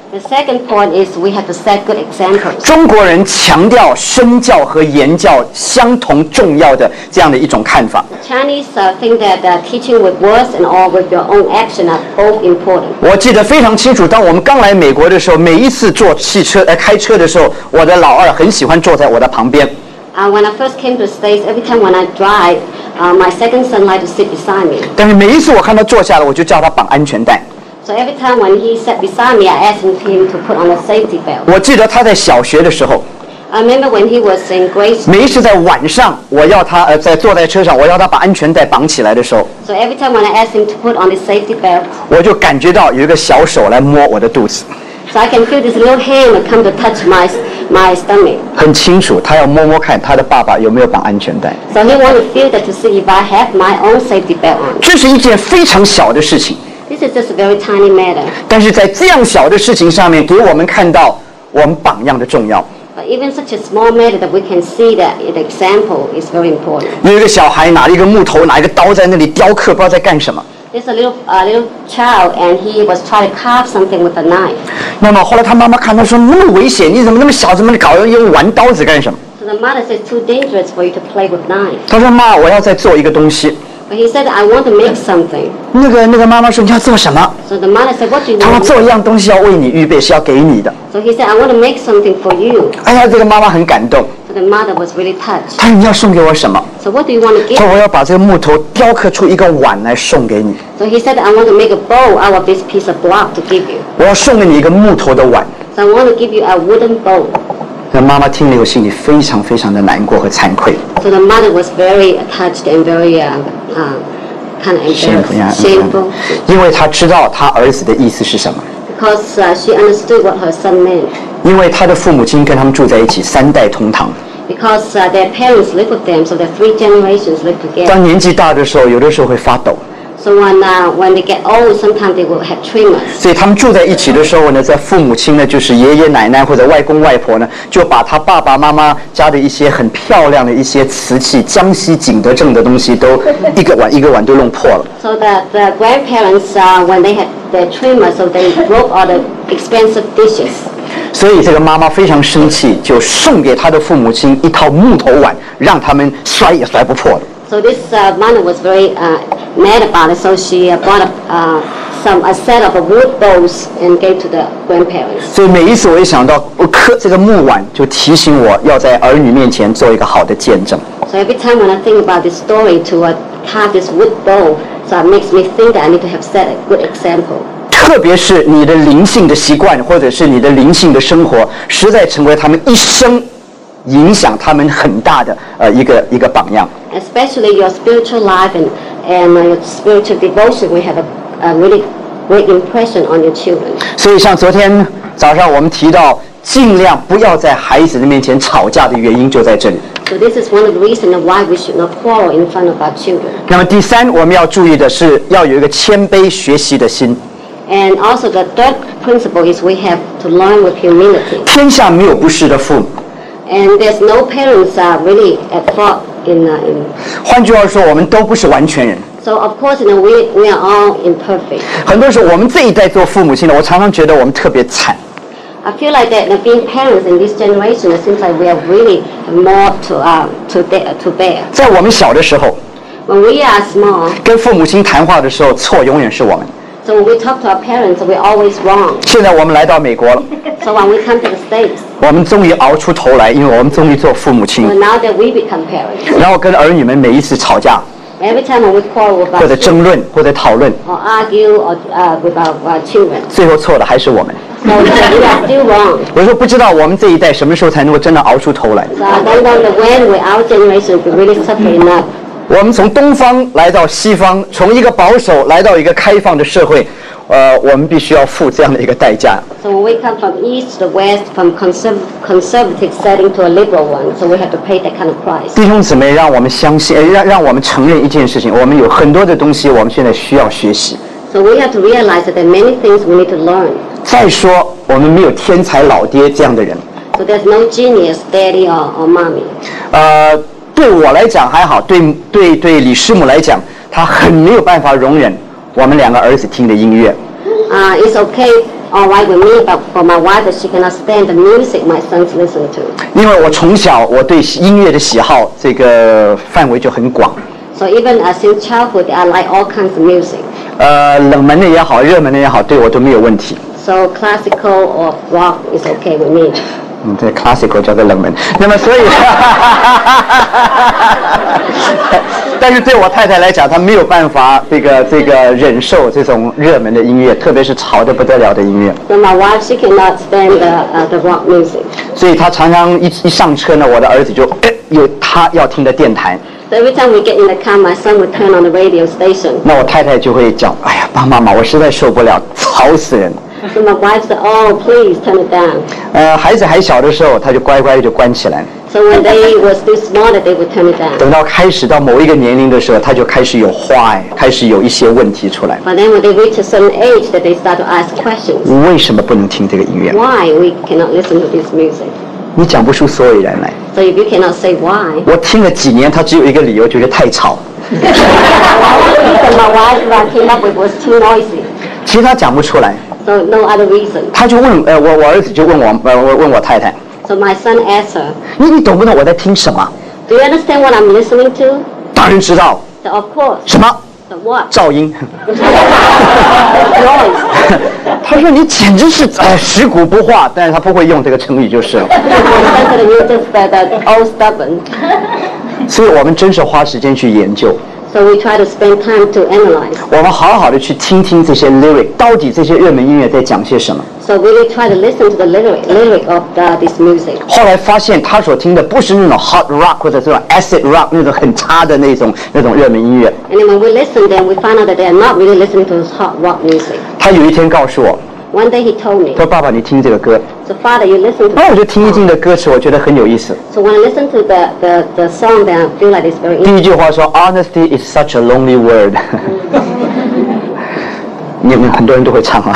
The second point is we have to set good examples. 中国人强调身教和言教相同重要的这样的一种看法。 The Chinese think that teaching with words and or with your own action are both important. 我记得非常清楚，当我们刚来美国的时候，每一次坐汽车开车的时候，我的老二很喜欢坐在我的旁边。 When I first came to the States, every time when I drive, my second son liked to sit beside me. 但是每一次我看他坐下了，我就叫他绑安全带。 So every time when he sat beside me, I asked him to put on a safety belt. 我记得他在小学的时候， I remember when he was in grade school. 每一次在晚上，我要他坐在车上，我要他把安全带绑起来的时候， So every time when I asked him to put on the safety belt, 我就感觉到有一个小手来摸我的肚子， so I can feel this little hand would come to touch my stomach. 很清楚，他要摸摸看他的爸爸有没有绑安全带。 So he wanted to feel that to see if I have my own safety belt on. 这是一件非常小的事情， This is just a very tiny matter. 但是在这样小的事情上面，给我们看到我们榜样的重要。 But even such a small matter that we can see that the example is very important. 有一个小孩拿了一个木头，拿一个刀在那里雕刻，不知道在干什么。 There's a little child and he was trying to carve something with a knife. 那么后来他妈妈看他说那么危险，你怎么那么小，怎么搞用玩刀子干什么？ So the mother said it's too dangerous for you to play with knives. 他说妈，我要再做一个东西。 But he said, I want to make something. 那个妈妈说你要做什么？ So the mother said, what do you 他说 want? 做一样东西要为你预备，是要给你的。 So he said, I want to make something for you. 哎呀，这个妈妈很感动。 So the mother was really touched. 她说你要送给我什么？ So what do you want to 她说 give? 我要把这个木头雕刻出一个碗来送给你， So he said, I want to make a bowl out of this piece of block to give you. 我要送给你一个木头的碗。 So I want to give you a wooden bowl. 那妈妈听了以后，心里非常非常的难过和惭愧。 So the mother was very touched and very kind of embarrassed, shameful, 因为她知道她儿子的意思是什么。 because she understood what her son meant. 因为他的父母亲跟他们住在一起，3代同堂。 Because their parents lived with them, so the 3 generations lived together. 当年纪大的时候，有的时候会发抖。 So when they get old, sometimes they will have tremors. 所以他们住在一起的时候呢，在父母亲呢，就是爷爷奶奶或者外公外婆呢，就把他爸爸妈妈家的一些很漂亮的一些瓷器、江西景德镇的东西，都一个碗都弄破了。 So the grandparents, when they had their tremors, so they broke all the expensive dishes. 所以这个妈妈非常生气，就送给她的父母亲一套木头碗，让他们摔也摔不破的。 So this mother was very mad about it, so she bought a set of wood bowls and gave to the grandparents. 所以每一次我一想到我刻这个木碗，就提醒我要在儿女面前做一个好的见证。 So every time when I think about this story to carve this wood bowl, so it makes me think that I need to have set a good example. 特别是你的灵性的习惯，或者是你的灵性的生活，实在成为他们一生影响他们很大的一个榜样。 Especially your spiritual life and your spiritual devotion will have a really great impression on your children. 所以像昨天早上我们提到，尽量不要在孩子的面前吵架的原因就在这里。 So this is one of the reasons why we should not quarrel in front of our children. 那么第三，我们要注意的是要有一个谦卑学习的心。 And also the third principle is we have to learn with humility. 天下没有不是的父母。 And there's no parents really at fault in. 换句话说，我们都不是完全人。 So of course, we are all imperfect. 很多时候，我们这一代做父母亲的，我常常觉得我们特别惨。 I feel like that being parents in this generation, it seems like we are really more to bear. 在我们小的时候， When we are small, 跟父母亲谈话的时候，错永远是我们。 so when we talk to our parents, we're always wrong. 现在我们来到美国了， So when we come to the States, 我们终于熬出头来，因为我们终于做父母亲 so，now that we become parents, 然后跟儿女们每一次吵架， every time when we quarrel with 或者 our 争论，或者讨论， or argue or with our children, 最后错的还是我们。 so we are still wrong. 我说不知道我们这一代什么时候才能够真的熬出头来。 So I don't know when our generation will really suffer enough. 我们从东方来到西方，从一个保守来到一个开放的社会，我们必须要付这样的一个代价。 So when we come from east to west, from conservative setting to a liberal one, so we have to pay that kind of price. 弟兄姊妹，让我们相信，让我们承认一件事情：我们有很多的东西，我们现在需要学习。 So we have to realize that there are many things we need to learn. 再说，我们没有天才老爹这样的人。 So there's no genius, daddy or mommy. 对我来讲还好，对李师母来讲，她很没有办法容忍我们2个儿子听的音乐。 It's okay all right with me, but for my wife, that she cannot stand the music my sons listen to. 因为我从小我对音乐的喜好这个范围就很广。 So even since childhood, I like all kinds of music. 冷门的也好，热门的也好，对我都没有问题。 So classical or rock is okay with me. 这 classical 叫做冷门。那么所以，但是对我太太来讲，她没有办法这个忍受这种热门的音乐，特别是吵得不得了的音乐。 So my wife, she cannot stand the rock music. 所以她常常一上车呢，我的儿子就有他要听的电台。 So every time we get in the car, my son would turn on the radio station. 那我太太就会讲，哎呀，爸妈妈，我实在受不了，吵死人。 So my wife said, "Oh, please turn it down." 孩子还小的时候，他就乖乖的就关起来。 So when they were still small, they would turn it down. 等到开始到某一个年龄的时候，他就开始有话，开始有一些问题出来。 But then when they reach a certain age, that they start to ask questions. 为什么不能听这个音乐？ Why we cannot listen to this music? 你讲不出所以然来。 So if you cannot say why, 我听了几年，他只有一个理由，觉得太吵。 the reason my wife came up with was too noisy. 其实他讲不出来。 So no other reason. 他就问我儿子就问我太太， So my son asked her, 你懂不懂我在听什么？ "Do you understand what I'm listening to?" 当然知道。 So of course. 什么？ So what? 噪音。 Noise. 他说你简直是食古不化，但是他不会用这个成语就是了。 You're just the old stubborn. 所以我们真是花时间去研究。 So we try to spend time to analyze. 我们好好的去听听这些 lyric， 到底这些热门音乐在讲些什么。 So really try to listen to the lyric of this music. 后来发现他所听的不是那种 hot rock 或者这种 acid rock 那种很差的那种热门音乐。 And then when we listen, then we find out that they are not really listening to hot rock music. 他有一天告诉我， One day he told me, 他说爸爸你听这个歌， "So Father, you listen to." 那我就听一听的歌词，我觉得很有意思。 So when I listen to the song, then I feel like it's very 第 interesting. 一句话说 Honesty is such a lonely word 。你们很多人都会唱啊。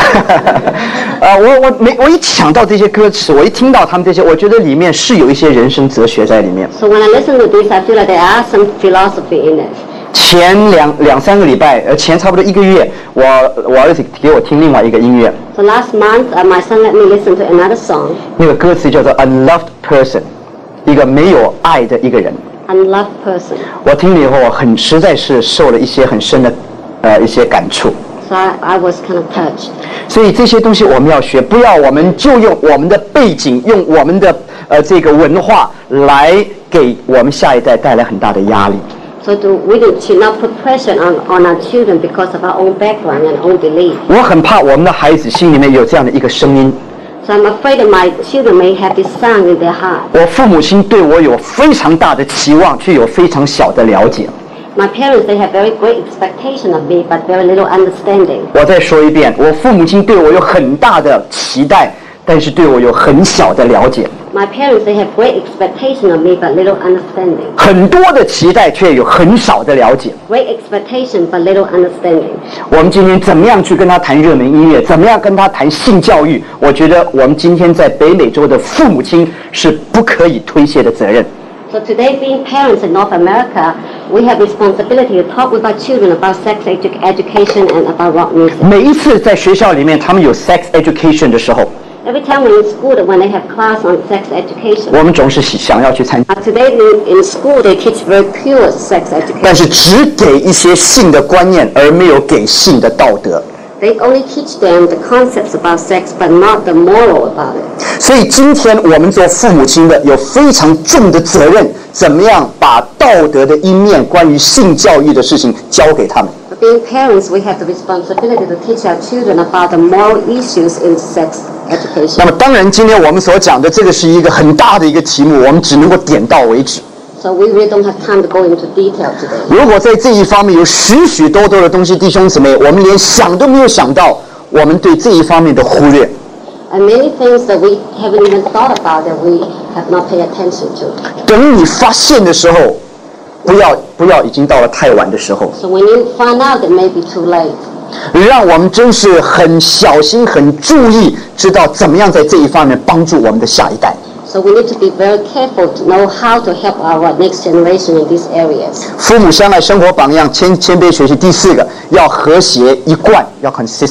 我一想到这些歌词，我一听到他们这些，我觉得里面是有一些人生哲学在里面。 So when I listen to this, I feel like there are some philosophy in it. 前两三个礼拜，前差不多1个月，我儿子给我听另外一个音乐， So last month, my son let me listen to another song, 那个歌词叫做 Unloved Person， 一个没有爱的一个人。 "Unloved Person." 我听了以后，我实在是受了一些很深的一些感触。 So I was kind of touched. 所以这些东西我们要学，不要我们就用我们的背景，用我们的这个文化来给我们下一代带来很大的压力。 So we should not put pressure on our children because of our own background and own belief. 我很怕我们的孩子心里面有这样的一个声音。 So I'm afraid that my children may have this sound in their heart. 我父母亲对我有非常大的期望，却有非常小的了解。 My parents, they have very great expectation of me, but very little understanding. 我再说一遍，我父母亲对我有很大的期待，但是对我有很小的了解。 My parents, they have great expectation of me, but little understanding. 很多的期待，却有很少的了解。 Great expectation, but little understanding. 我们今天怎么样去跟他谈热门音乐？怎么样跟他谈性教育？我觉得我们今天在北美洲的父母亲是不可以推卸的责任。 So today, being parents in North America, we have responsibility to talk with our children about sex education and about rock music. 每一次在学校里面，他们有 sex education 的时候， Every time we're in school, when they have class on sex education. 我们总是想要去参加， Today in school, they teach very pure sex 但 education. 是只给一些性的观念，而没有给性的道德。 They only teach them the concepts about sex, but not the moral about it. 所以今天我们做父母亲的有非常重的责任，怎么样把道德的一面、关于性教育的事情交给他们。 But being parents, we have the responsibility to teach our children about the moral issues in sex 那 education. 么当然，今天我们所讲的这个是一个很大的一个题目，我们只能够点到为止。 So we really don't have time to go into detail today. 如果在这一方面有许许多多的东西，弟兄姊妹，我们连想都没有想到，我们对这一方面的忽略。 And many things that we haven't even thought about that we have not paid attention to. 等你发现的时候，不要已经到了太晚的时候。 So when you find out, it may be too late. 让我们真是很小心、很注意，知道怎么样在这一方面帮助我们的下一代。 So we need to be very careful to know how to help our next generation in these areas. 父母相爱生活榜样，谦卑学习。第4个，要和谐一贯，要 consistent。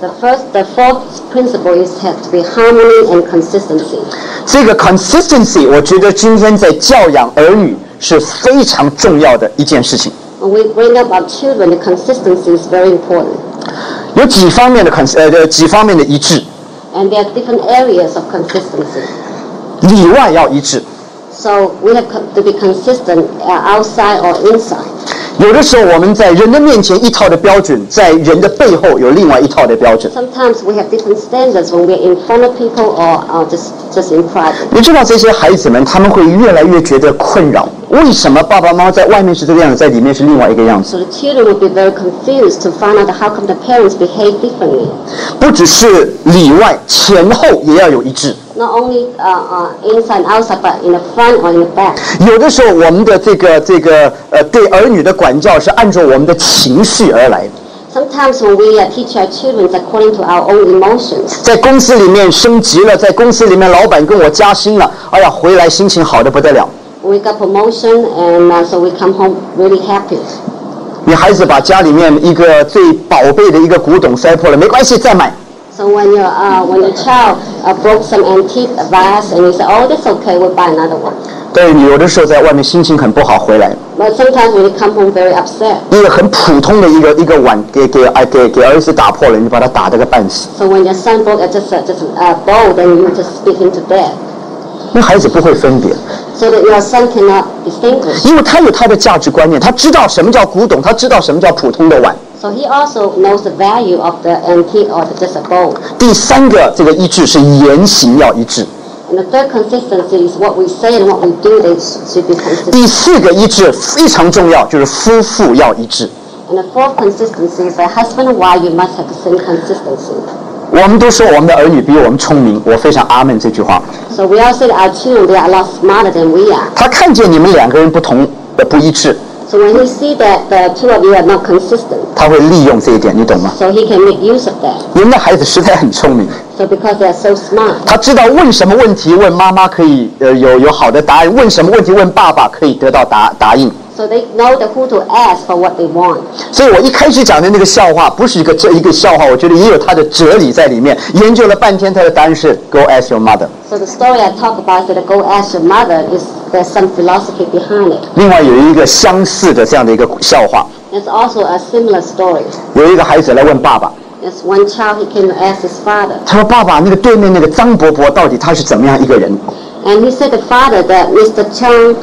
The fourth principle has to be harmony and consistency. 这个 consistency， 我觉得今天在教养儿女是非常重要的一件事情。 When we bring up our children, the consistency is very important. 有几方面的一致， And there are different areas of consistency. 里外要一致。 So we have to be consistent outside or inside. 有的时候我们在人的面前一套的标准，在人的背后有另外一套的标准。 Sometimes we have different standards when we're in front of people or just in private. 你知道这些孩子们，他们会越来越觉得困扰。为什么爸爸妈妈在外面是这个样子，在里面是另外一个样子？ So the children will be very confused to find out how come the parents behave differently. 不只是里外，前后也要有一致。 Not only inside and outside, but in the front or in the back. 有的时候我们的对儿女的管教是按照我们的情绪而来的。 Sometimes when we teach our children according to our own emotions. 在公司里面升级了，在公司里面老板跟我加薪了，哎呀，回来心情好的不得了。 We got promotion and so we come home really happy. 你孩子把家里面一个最宝贝的一个古董摔破了，没关系，再买。 So when your child broke some antique vase and you say, oh, that's okay, we'll buy another one. 对，你有的时候在外面心情很不好，回来 But sometimes when you come home very upset. 一个很普通的一个碗给儿子打破了，你把他打得个半死。 So when your son broke just a bowl, then you just beat him to death. 那孩子不会分别， So that your son cannot distinguish. 因为他有他的价值观念，他知道什么叫古董，他知道什么叫普通的碗。 So he also knows the value of the antique or just a bowl. 第三个这个一致是言行要一致。 And the third consistency is what we say and what we do, they should be consistent. 第四个一致非常重要，就是夫妇要一致。 And the fourth consistency is a husband and wife, you must have the same consistency. 我们都说我们的儿女比我们聪明，我非常阿门这句话。 So we all say that our children, they are a lot smarter than we are. 他看见你们两个人不一致， So when he see that the two of you are not consistent, 他会利用这一点，你懂吗？ so he can make use of that. 你们的孩子实在很聪明， So because they are so smart, 他知道问什么问题问妈妈可以有好的答案，问什么问题问爸爸可以得到答应。 so they know who to ask for what they want. 所以我一开始讲的那个笑话不是一个笑话，我觉得也有它的哲理在里面。研究了半天，他的答案是 Go ask your mother。 So the story I talk about is that go ask your mother is there's some philosophy behind it. 另外有一个相似的这样的一个笑话， There's also a similar story. 有一个孩子来问爸爸， There's one child, he came to ask his father. 他说：“爸爸，那个对面那个张伯伯到底他是怎么样一个人？” And he said the father that Mr. Chang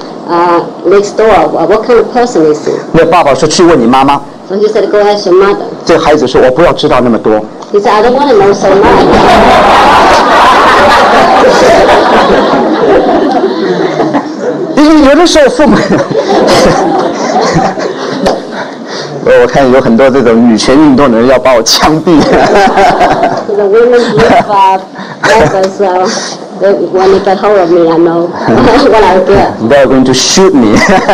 next door, what kind of person is he? 那爸爸说：“去问你妈妈。 So he said, go ask your mother. ” 这个孩子说：“我不要知道那么多。 He said, I don't want to know so much. ” 有的时候父母，我看有很多这种女权运动的人要把我枪毙。 So the women's group members, when they get hold of me, I know what I'll get. They're going to shoot me 。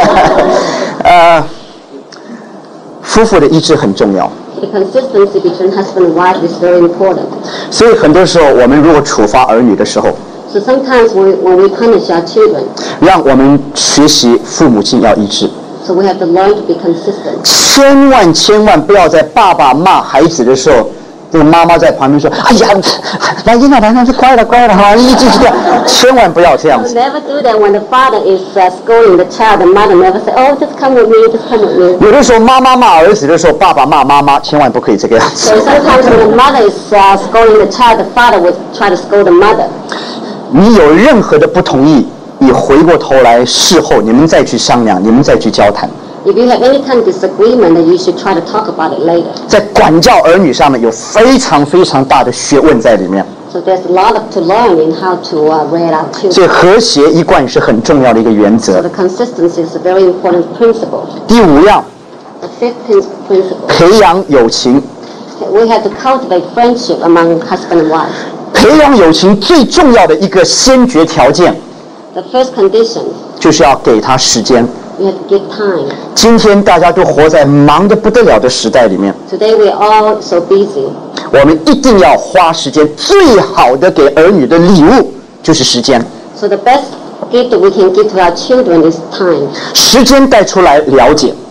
夫妇的一致很重要， The consistency between husband and wife is very important. 所以很多时候我们如果处罚儿女的时候， So sometimes when we punish our children, 让我们学习父母亲要一致。 so we have to learn to be consistent. 千万不要在爸爸骂孩子的时候，这个妈妈在旁边说：“哎呀，来英啊，来，乖了，哈，你继续这样。”千万不要这样 So 子。 never do that when the father is scolding the child. The mother never say, "Oh, just come with me, just come with me." 有的时候妈妈骂儿子的时候，爸爸骂妈妈，千万不可以这个样子 So。sometimes when the mother is scolding the child, the father would try to scold the mother. 你有任何的不同意，你回过头来事后你们再去商量，你们再去交谈。 If you have any kind of disagreement, then you should try to talk about it later. 在管教儿女上面有非常大的学问在里面， So there's a lot to learn in how to raise our 所以 children. 和谐一贯是很重要的一个原 So 则。 the consistency is a very important principle. 第五样， The fifth principle, 培养友情。 we have to cultivate friendship among husband and wife. 培养友情最重要的一个先决条件， The first condition, 就是要给他时间。 we have to give time. 今天大家都活在忙得不得了的时代里面， Today we're all so busy. 我们一定要花时间。最好的给儿女的礼物就是时间， So the best gift that we can give to our children is time. 时间带出来了解，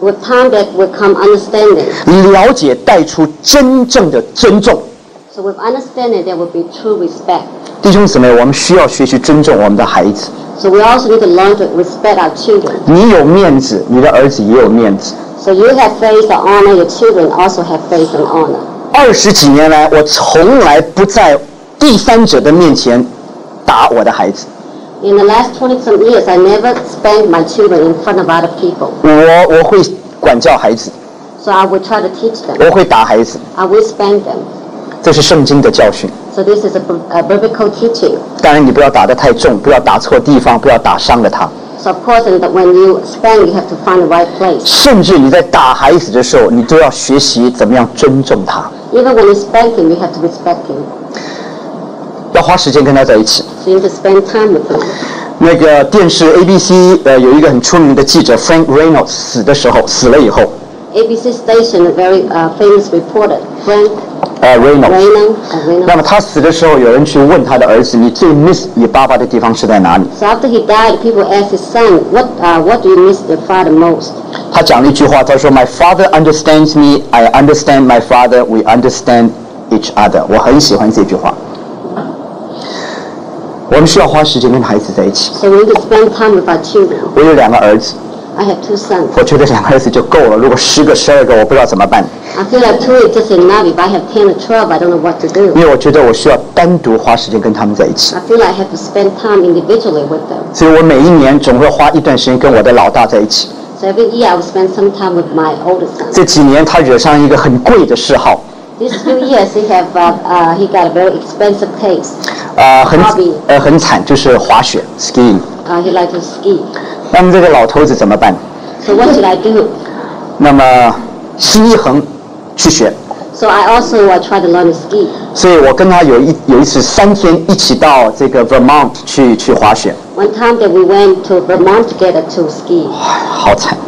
With time, there will come understanding. 了解带出真正的尊重。 So with understanding, there will be true respect. 弟兄姊妹，我们需要学习尊重我们的孩子。 So we also need to learn to respect our children. 你有面子，你的儿子也有面子。 So you have face and honor, your children also have face and honor. 20几年来，我从来不在第三者的面前打我的孩子。 In the last 20-some years, I never spanked my children in front of other people. 我会管教孩子， So I will try to teach them. 我会打孩子， I will spank them. 这是圣经的教训。 So this is a biblical teaching. 当然，你不要打得太重，不要打错地方，不要打伤了他。 So of course, that when you spank, you have to find the right place. 甚至你在打孩子的时候，你都要学习怎么样尊重他， Even when you spank him, you have to respect him. 要花时间跟他在一起。 So you need to spend time with him. 那个电视 ABC 有一个很出名的记者 Frank Reynolds 死了以后 ABC station, a very famous reporter, Frank Reynolds。 Reynolds. 那么他死的时候，有人去问他的儿子：“你最 miss 你爸爸的地方是在哪里 So after he died, people asked his son, what do you miss your father most? 他讲了一句话，他说 ：“My father understands me, I understand my father, we understand each other。”我很喜欢这句话。我们需要花时间跟孩子在一起。 So we need to spend time with our children. 我有2个儿子， I have 2 sons. 我觉得2个儿子就够了。如果10个、12个，我不知道怎么办。 I feel like 2 is just enough. If I have 10 or 12, I don't know what to do. 因为我觉得我需要单独花时间跟他们在一起， I feel like I have to spend time individually with them. 所以我每一年总会花一段时间跟我的老大在一起。 So every year I will spend some time with my oldest son. 这几年他惹上一个很贵的嗜好， These few years he got a very expensive taste. 很惨，就是滑雪 skiing。 He liked to ski. 那么这个老头子怎么办？ So what should I do? 那么心一横去学， So I also try to learn to ski. 所以我跟他有一次3天一起到这个 Vermont 去滑雪， One time that we went to Vermont together to ski. 好惨。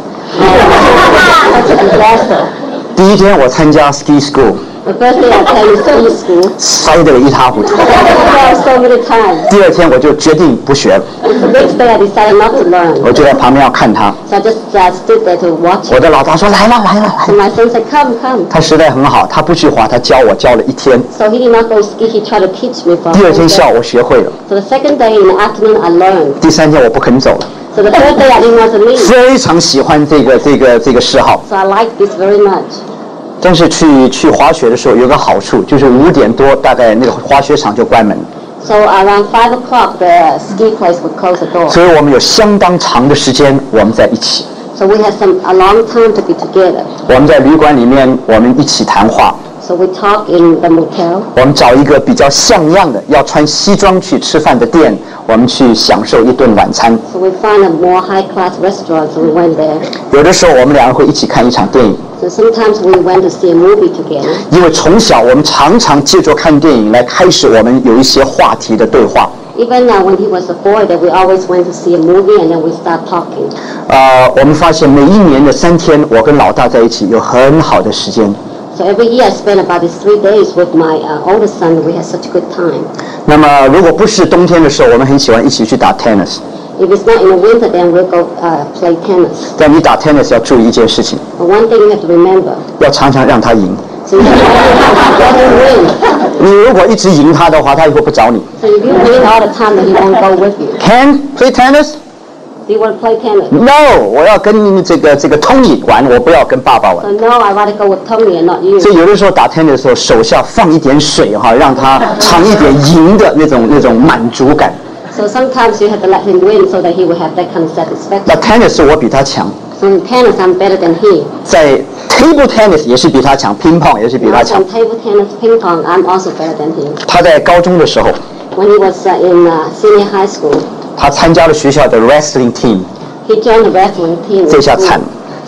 Such a disaster. 第一天我参加 ski school， The first day I attended ski school. 摔得一塌糊涂。 I fell so many times. 第2天我就决定不学了， The next day I decided not to learn. 我就在旁边要看他。 So I just stood there to watch 我 it. 的老大说来了。 So my son said, come, come. 他实在很好，他不去滑，他教我教了1天。 So he did not go ski. He tried to teach me for a 第2 whole 天 day. 下午我学会了， So the second day in the afternoon I learned. 第3天我不肯走了。 So the third day I didn't want to leave. 非常喜欢这个嗜好。 So I liked this very much. 但是去滑雪的时候有个好处，就是5点多大概那个滑雪场就关门， So around 5 o'clock the ski place would close the door. 所以我们有相当长的时间我们在一起。 So we had a long time to be together. 我们在旅馆里面，我们一起谈话。 So we talk in the motel. 我们找一个比较像样的，要穿西装去吃饭的店，我们去享受一顿晚餐。 So we found a more high-class restaurant, so we went there. 有的时候我们2个会一起看一场电影， So sometimes we went to see a movie together. 因为从小我们常常借着看电影来开始我们有一些话题的对话。 Even when he was a boy, that we always went to see a movie and then we start talking. 我们发现每一年的3天，我跟老大在一起有很好的时间。 So every year I spend about these 3 days with my oldest son. We had such a good time. 那么如果不是冬天的时候，我们很喜欢一起去打 tennis。 If it's not in the winter, then we'll go play tennis. 但你打 tennis 要注意一件事情， But one thing you have to remember. 要常常让他赢。 So you have to let him win. 你如果一直赢他的话，他以后不找你。 So if you win all the time, then he won't go with you. Can play tennis? Do you want to play tennis? No， 我要跟这个 Tony 玩，我不要跟爸爸玩。 So no, I want to go with Tony and not you. 所以有的时候打 tennis 的时候，手下放一点水哈，让他尝一点赢的那种满足感。 So sometimes you have to let him win so that he will have that kind of 那 satisfaction. tennis 我比他强， So in tennis, I'm better than he. 在 table tennis 也是比他强，乒乓也是比他 Also 强 in。table tennis, ping pong, I'm also better than him. 他在高中的时候， When he was in senior high school, 他参加了学校的 wrestling team， he joined the wrestling team. 这下惨了。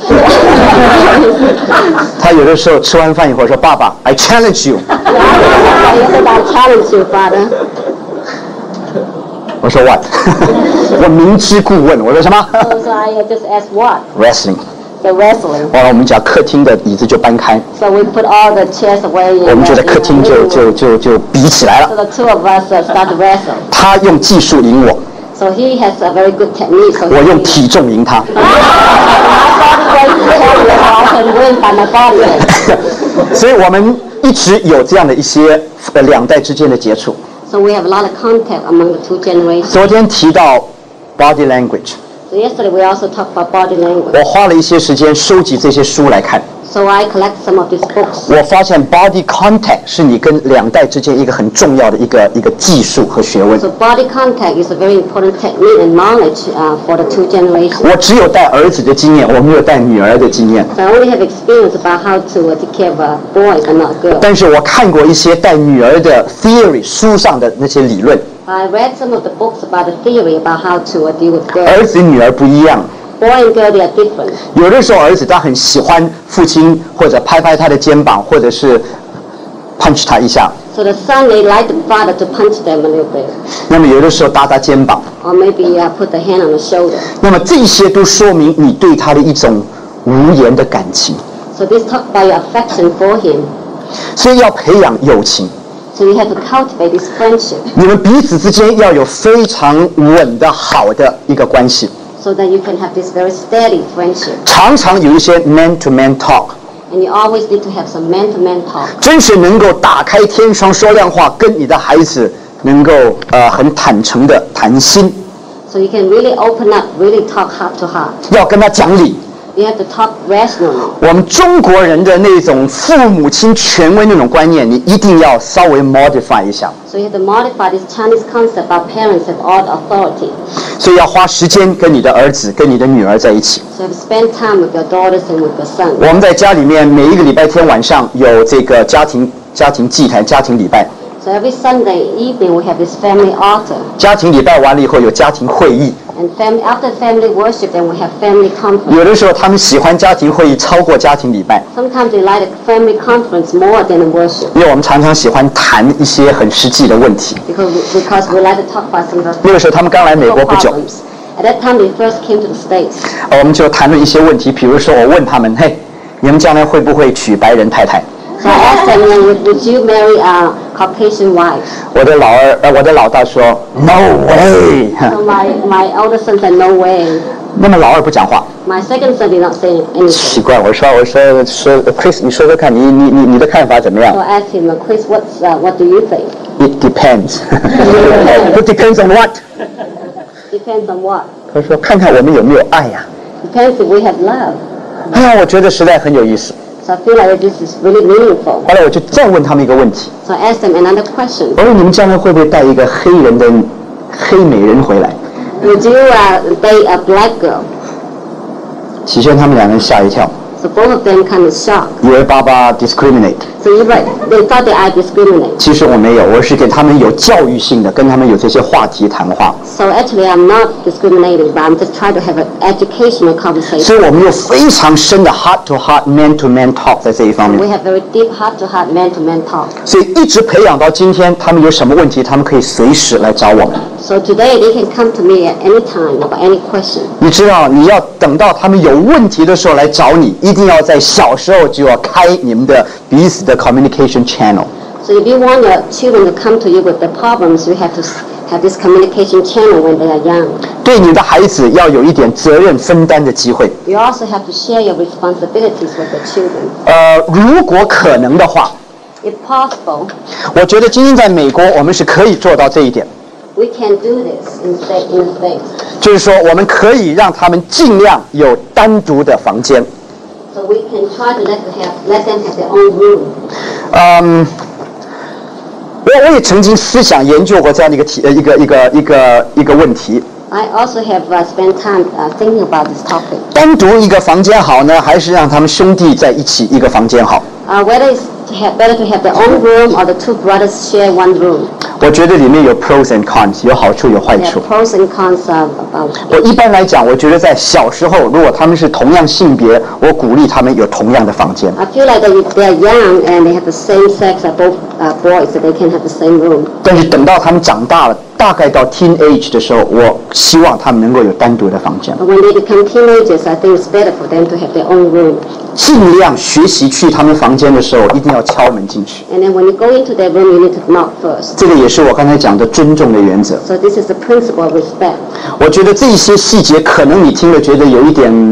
他有的时候吃完饭以后说：“爸爸 ，I challenge you。” He said, I challenge you, father. 我说 What？ 我明知故问，我说什么 So I just asked what? ？Wrestling。 The wrestling. 完了，我们讲客厅的椅子就搬开， So we put all the chairs away 我 in 们就在 the 客厅 living room. 就比起来 So 了。 the two of us start to wrestle. 他用技术赢我， So he has a very good technique. So 我用 he, 体重赢他。 I started weight often ruined by my body. 所以我们一直有这样的一些两代之间的接触。 So we have a lot of contact among the two generations. 昨天提到 body language， So yesterday we also talked about body language. 我花了一些时间收集这些书来看。 So I collect some of these books. 我发现 body contact 是你跟两代之间一个很重要的一个技术和学问。 So body contact is a very important technique and knowledge for the two generations. 我只有带儿子的经验，我没有带女儿的经验。 So I only have experience about how to take care of boys and not girls. 但是我看过一些带女儿的 theory 书上的那些理论， I read some of the books about the theory about how to deal with 儿 girls. 子女儿不一样。 Boy and girl, they are different. 有的时候儿子他很喜欢父亲或者拍拍他的肩膀，或者是 punch 他一下。 So the son, they like the father to punch them a little bit. 那么有的时候搭他肩膀。 Or maybe put the hand on the shoulder. 那么这些都说明你对他的一种无言的感情。 So this talk about your affection for him. 所以要培养友情， So you have to cultivate this friendship 你们彼此之间要有非常稳的好的一个关系。 so that you can have this very steady friendship. 常常有一些 man-to-man talk， And you always need to have some man-to-man talk. 真是能够打开天窗说亮话，跟你的孩子能够很坦诚的谈心， So you can really open up, really talk heart to heart. 要跟他讲理。 You have to talk rationally. 我们中国人的那种父母亲权威那种观念，你一定要稍微 modify 一下。 So you have to modify this Chinese concept about parents have all the authority. 所以要花时间跟你的儿子、跟你的女儿在一起。 So you have to spend time with your daughters and with your son. 我们在家里面每一个礼拜天晚上有这个家庭祭坛、家庭礼拜。 So every Sunday evening we have this family altar. 家庭礼拜完了以后有家庭会议， And after family worship, then we have family conference. 有的时候他们喜欢家庭会议超过家庭礼拜， Sometimes they like the family conference more than the worship 因为我们常常喜欢谈一些很实际的问题。 because we like to talk about some of the 那个时候他们刚来美国不久， problems. At that time, they first came to the States. 我们就谈论一些问题，比如说我问他们，嘿，你们将来会不会娶白人太太？ So I asked them, would you marry Caucasian wives? 我的老大说 No way。 So my older son said, no way. 那么老二不讲话， My second son did not say anything. 奇怪，我说 Chris， 你说说看，你的看法怎么 So 样 I asked him, Chris, what do you think? ？It depends。It depends on what？ Depends on what? 他说看看我们有没有爱呀、 Depends if we have love. 哎呀，我觉得实在很有意思。 So I feel like this is really meaningful. 后来我就再问他们一个问题， So I asked them another question. 我说你们将来会不会带一个黑美人回来？ Would you date a black girl? 起先他们两个人吓一跳， So both of them kind of shocked. 以为爸爸 discriminate。 So you're right. They thought that I discriminate. 其实我没有，我是给他们有教育性的，跟他们有这些话题谈话。 So actually, I'm not discriminating, but I'm just trying to have an educational conversation. 所以我们有非常深的 heart to heart, man to man talk 在这一方 We 面。 have very deep heart-to-heart, man-to-man talk. 所以一直培养到今天，他们有什么问题，他们可以随时来找我们。 So today, they can come to me at any time about any question. 你知道，你要等到他们有问题的时候来找你，一定要在小时候就要开你们的彼此的 communication channel。 So if you want your children to come to you with the problems, you have to have this communication channel when they are young. 对你的孩子要有一点责任分担的机会。 You also have to share your responsibilities with the children. 如果可能的话， If possible, 我觉得今天在美国，我们是可以做到这一点， we can do this in the States. 就是说我们可以让他们尽量有单独的房间。 So we can try to let them have their own room. 我也曾经思想研究过这样的一个问题。 I also have spent time thinking about this topic. 单独一个房间好呢，还是让他们兄弟在一起一个房间好？ Whether it's better to have their own room or the two brothers share one room. 我觉得里面有 pros and cons， 有好处有坏 There are 处。 pros and cons about it. 我一般来讲，我觉得在小时候，如果他们是同样性别，我鼓励他们有同样的房间。 I feel like that if they're young and they have the same sex, both boys, that they can have the same room. 但是等到他们长大了，大概到 teenage 的时候，我希望他们能够有单独的房间， But when they become teenagers, I think it's better for them to have their own room. 尽量学习去他们房间的时候，一定要敲门进去。 And then when you go into their room, you need to knock first. 这个也是我刚才讲的尊重的原则。 So this is the principle of respect. 我觉得这些细节可能你听了觉得有一点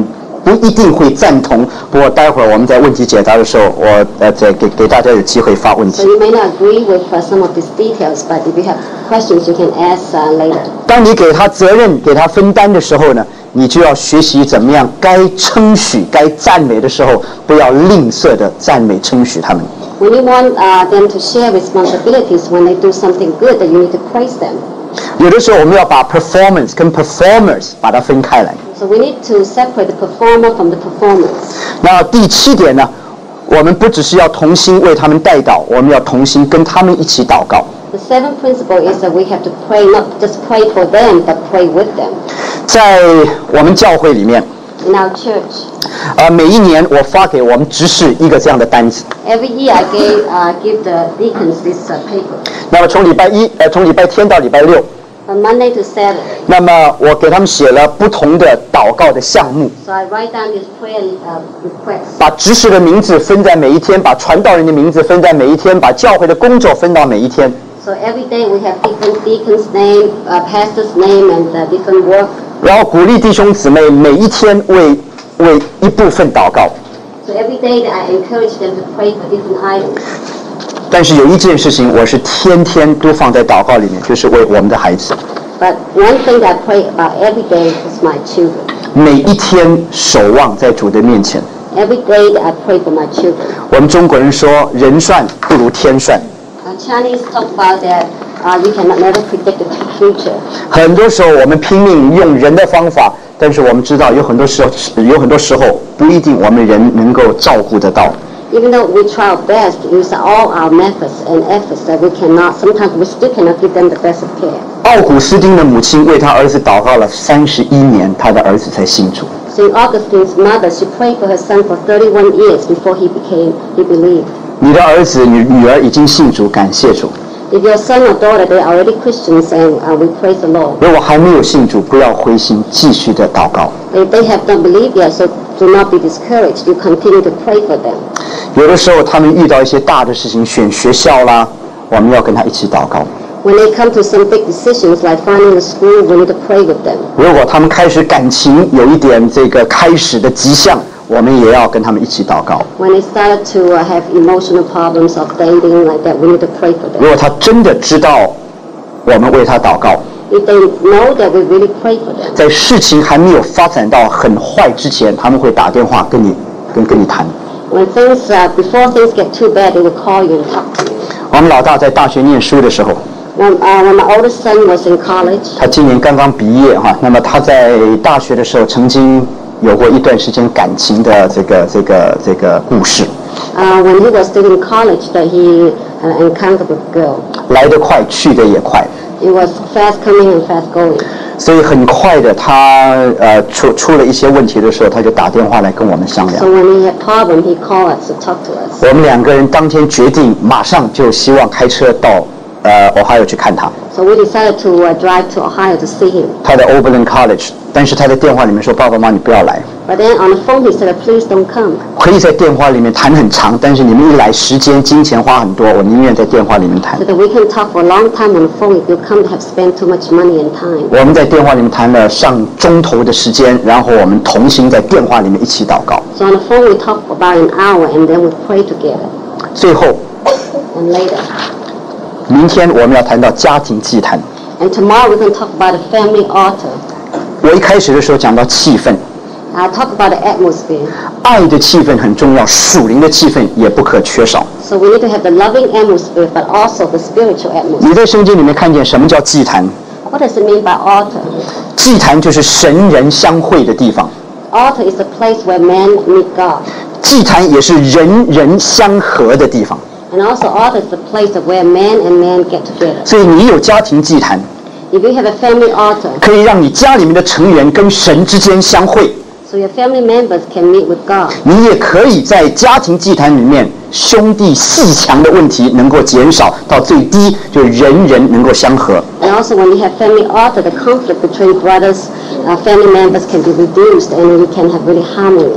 不一定会赞同。不过待会儿我们在问题解答的时候，我再给大家有机会发问题。 So you may not agree with some of these details, but if you have questions, you can ask later. 当你给他责任、给他分担的时候呢，你就要学习怎么样该称许、该赞美的时候，不要吝啬的赞美称许他们。 When you want them to share responsibilities, when they do something good, that you need to praise them. 有的时候我们要把 performance 跟 performers 把它分开来。 So we need to separate the performer from the performance. 那第7点呢，我们不只是要同心为他们代祷，我们要同心跟他们一起祷告。 The seventh principle is that we have to pray, not just pray for them, but pray with them. 在我们教会里面， In our church, 每一年我发给我们执事一个这样的单子。 every year I give the deacons this paper. 那么从礼拜天到礼拜六， From Monday to Saturday. 那么我给他们写了不同的祷告的项目， So I write down these prayer requests. 把执事的名字分在每一天，把传道人的名字分在每一天，把教会的工作分到每一天。 So every day we have different deacons' name, pastor's name, and different work. 然后鼓励弟兄姊妹每一天为一部分祷告。 So every day that I encourage them to pray for different items. 但是有一件事情我是天天都放在祷告里面，就是为我们的孩子。 But one thing that I pray about every day is my children. 每一天守望在主的面前。 Every day that I pray for my children. 我们中国人说人算不如天算， Chinese talk about that you cannot never predict the future. 很多时候我们拼命用人的方法，但是我们知道有很多时候不一定我们人能够照顾得到。 Even though we try our best to use all our methods and efforts, that we cannot, sometimes we still cannot give them the best of care. 奥古斯丁的母亲为他儿子祷告了31年，他的儿子才信主。 St. Augustine's mother, she prayed for her son for 31 years before he believed. 你的儿子、女儿已经信主，感谢主。 If your son or daughter, they are already Christians, and we praise the Lord. 如果还没有信主，不要灰心，继续的祷告。 If they have not believed yet, so do not be discouraged. You continue to pray for them. 有的时候他们遇到一些大的事情，选学校啦，我们要跟他一起祷告。 When they come to some big decisions like finding a school, we need to pray with them. 如果他们开始感情有一点这个开始的迹象，我们也要跟他们一起祷告。 When they started to have emotional problems of dating like that, we need to pray for 如 them. 果他真的知道我们为他祷告， If they know that we really pray for them, 在事情还没有发展到很坏之前，他们会打电话跟你谈。 when before things get too bad, they will call you and talk to you. 我们老大在大学念书的时候， When my oldest son was in college, 他今年刚刚毕业哈，那么他在大学的时候曾经有过一段时间感情的这个故事， when he was still in college, that he encountered with a girl. 来得快，去得也快， It was fast coming and fast going. 所以很快的他出了一些问题的时候，他就打电话来跟我们商 So 量。 when he had problem, he called us to talk to us. 我们两个人当天决定，马上就希望开车到Ohio 去看他。 So we decided to drive to Ohio to see him. 他在 Oberlin College， 但是他在电话里面说：“爸爸妈妈，你不要来。” But then on the phone, he said, please don't come. 可以在电话里面谈很长，但是你们一来时间、金钱花很多，我宁愿在电话里面谈 So。that we can talk for a long time on the phone. If you come to have spent too much money and time. 我们在电话里面谈了上钟头的时间，然后我们同心在电话里面一起祷告。 So on the phone, we talk for about an hour and then we pray together. 最后， And later. 明天我们要谈到家庭祭坛。 And tomorrow, we're going to talk about a family altar. 我一开始的时候讲到气氛， I'll talk about the atmosphere. 爱的气氛很重要，属灵的气氛也不可缺少。 So we need to have the loving atmosphere, but also the spiritual atmosphere. 你在圣经里面看见什么叫祭坛？ What does it mean by altar? 祭坛就是神人相会的地方， Altar is a place where men meet God. 祭坛也是人人相合的地方。 And also altar is the place of where man and man get together. 所以你有家庭祭坛， If you have a family altar, 可以让你家里面的成员跟神之间相会。 so your family members can meet with God. 你也可以在家庭祭坛里面，兄弟阋墙的问题能够减少到最低，就人人能够相合。 And also when you have family altar, the conflict between brothers, family members can be reduced and you can have really harmony.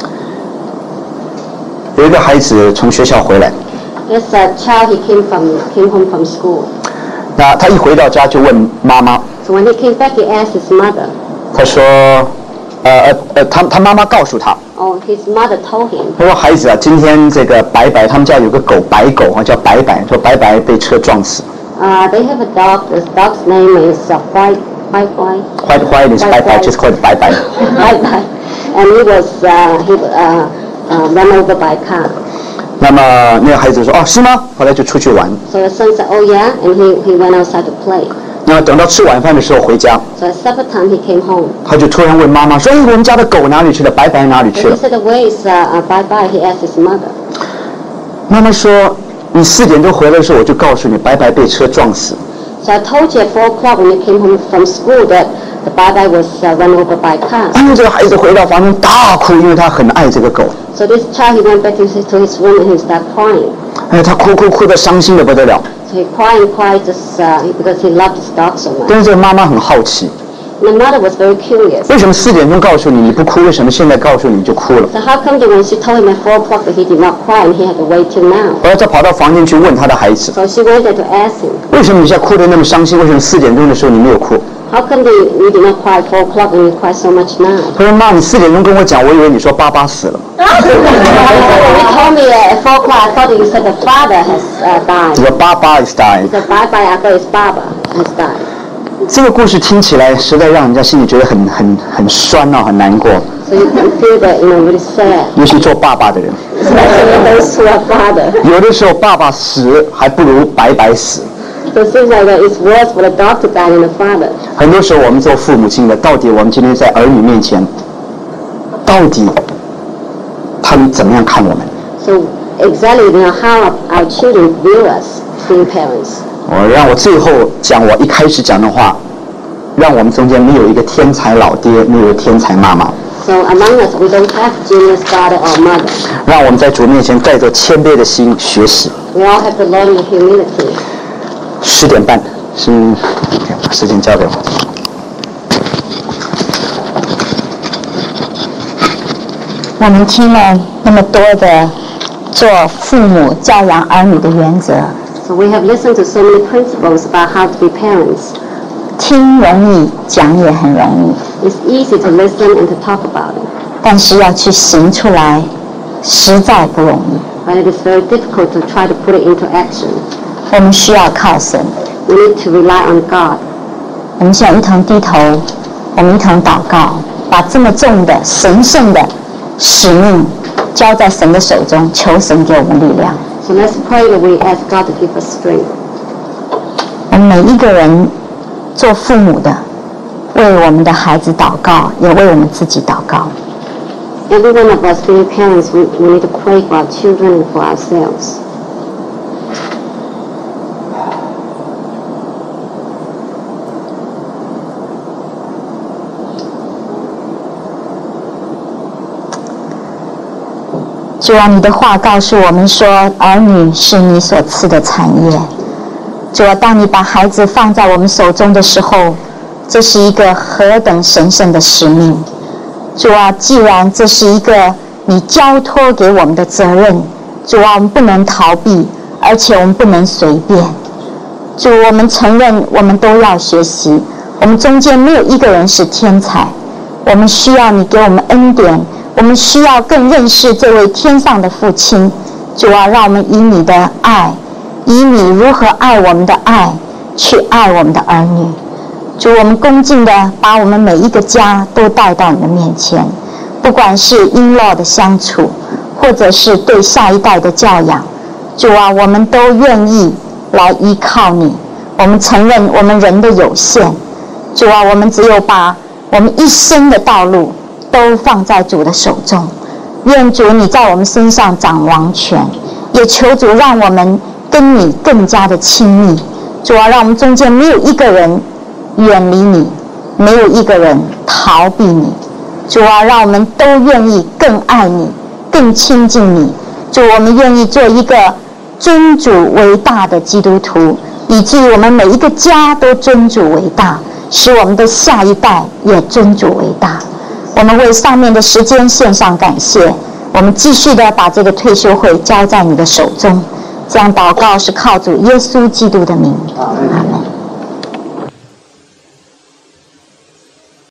有一个孩子从学校回来， There's a child, he came home from school. 那他一回到家就问妈妈， So when he came back, he asked his mother, 他说他妈妈告诉他。 Oh, his mother told him. 他说：“孩子啊，今天这个白白，他们家有个狗，白狗啊，叫白白，说白白被车撞死。” They have a dog. The dog's name is White. White is 白白 just called 白白。 And he was run over by a car. 那么那个孩子说：“哦，是吗？”后来就出去玩。 So the son said, "Oh yeah," and he went outside to play. 那等到吃晚饭的时候回家， So at supper time he came home. 他就突然问妈妈说：“哎，我们家的狗哪里去了？白白哪里去 So 了 he said, "Where is Bye-bye?" He asked his mother. ？” 妈妈说：“你4点多回来的时候，我就告诉你，白白被车撞死。” So I told you at 4 o'clock when you came home from school that the Bye-bye was run over by a car. 哎呦，这个孩子回到房间大哭，因为他很爱这个狗。 So this child, he went back to his room and he started crying. 哎，他哭得伤心的不得了。 So he cried just because he loved his dog so much. 但是这个妈妈很好奇， And the mother was very curious. 为什么4点钟告诉你不哭，为什么现在告诉你就哭了？ So how come that when she told him at 4 o'clock that he did not cry and he had to wait till now? 后来他跑到房间去问他的孩子， So she went there to ask him, 为什么你现在哭得那么伤心？为什么4点钟的时候你没有哭？ how come that you did not cry at 4 o'clock and you cry so much now? 他说：“妈，你4点钟跟我讲，我以为你说爸爸死了。” When you told me at 4 o'clock, I thought that you said the father has 你 died. 说爸爸 is dying。 He said, Bye-bye, I thought his Baba has died. 这个故事听起来实在让人家心里觉得很酸啊，很难过。 So you can feel that, really sad. 尤其做爸爸的人， Especially those who are father. 有的时候爸爸死还不如白白死。 So it seems like that it's worse for the dog to die than the father. 很多时候我们做父母亲的，到底我们今天在儿女面前，到底他们怎么样看我们？ So exactly, how our children view us being parents. 让我最后讲我一开始讲的话，让我们中间没有一个天才老爹，没有天才妈妈。 So among us, we don't have genius father or mother. 让我们在主面前带着谦卑的心学习。 We all have to learn with humility. 10点半，把时间交给我。 我们听了那么多的做父母教养儿女的原则， So we have listened to so many principles about how to be parents. 听容易，讲也很容易， It's easy to listen and to talk about it, 但是要去行出来，实在不容易。 but it is very difficult to try to put it into action. 我们需要靠神。 We need to rely on God. 我们现在一同低头，我们一同祷告，把这么重的神圣的使命交在神的手中，求神给我们力量。 So let's pray that we ask God to give us strength. 我们每一个人做父母的，为我们的孩子祷告，也为我们自己祷告。 Every one of us being parents, we need to pray for our children and for ourselves. 主啊，你的话告诉我们说，儿女是你所赐的产业。主啊，当你把孩子放在我们手中的时候，这是一个何等神圣的使命。主啊，既然这是一个你交托给我们的责任，主啊，我们不能逃避，而且我们不能随便。主，我们承认我们都要学习，我们中间没有一个人是天才，我们需要你给我们恩典，我们需要更认识这位天上的父亲。主啊，让我们以你的爱，以你如何爱我们的爱，去爱我们的儿女。主，我们恭敬地把我们每一个家都带到你的面前，不管是in-law的相处，或者是对下一代的教养。主啊，我们都愿意来依靠你。我们承认我们人的有限。主啊，我们只有把我们一生的道路都放在主的手中。愿主你在我们身上掌王权，也求主让我们跟你更加的亲密。主啊，让我们中间没有一个人远离你，没有一个人逃避你。主啊，让我们都愿意更爱你，更亲近你。主，我们愿意做一个尊主为大的基督徒，以至于我们每一个家都尊主为大，使我们的下一代也尊主为大。我们为上面的时间献上感谢，我们继续的把这个退休会交在你的手中。这样祷告是靠主耶稣基督的名，阿们。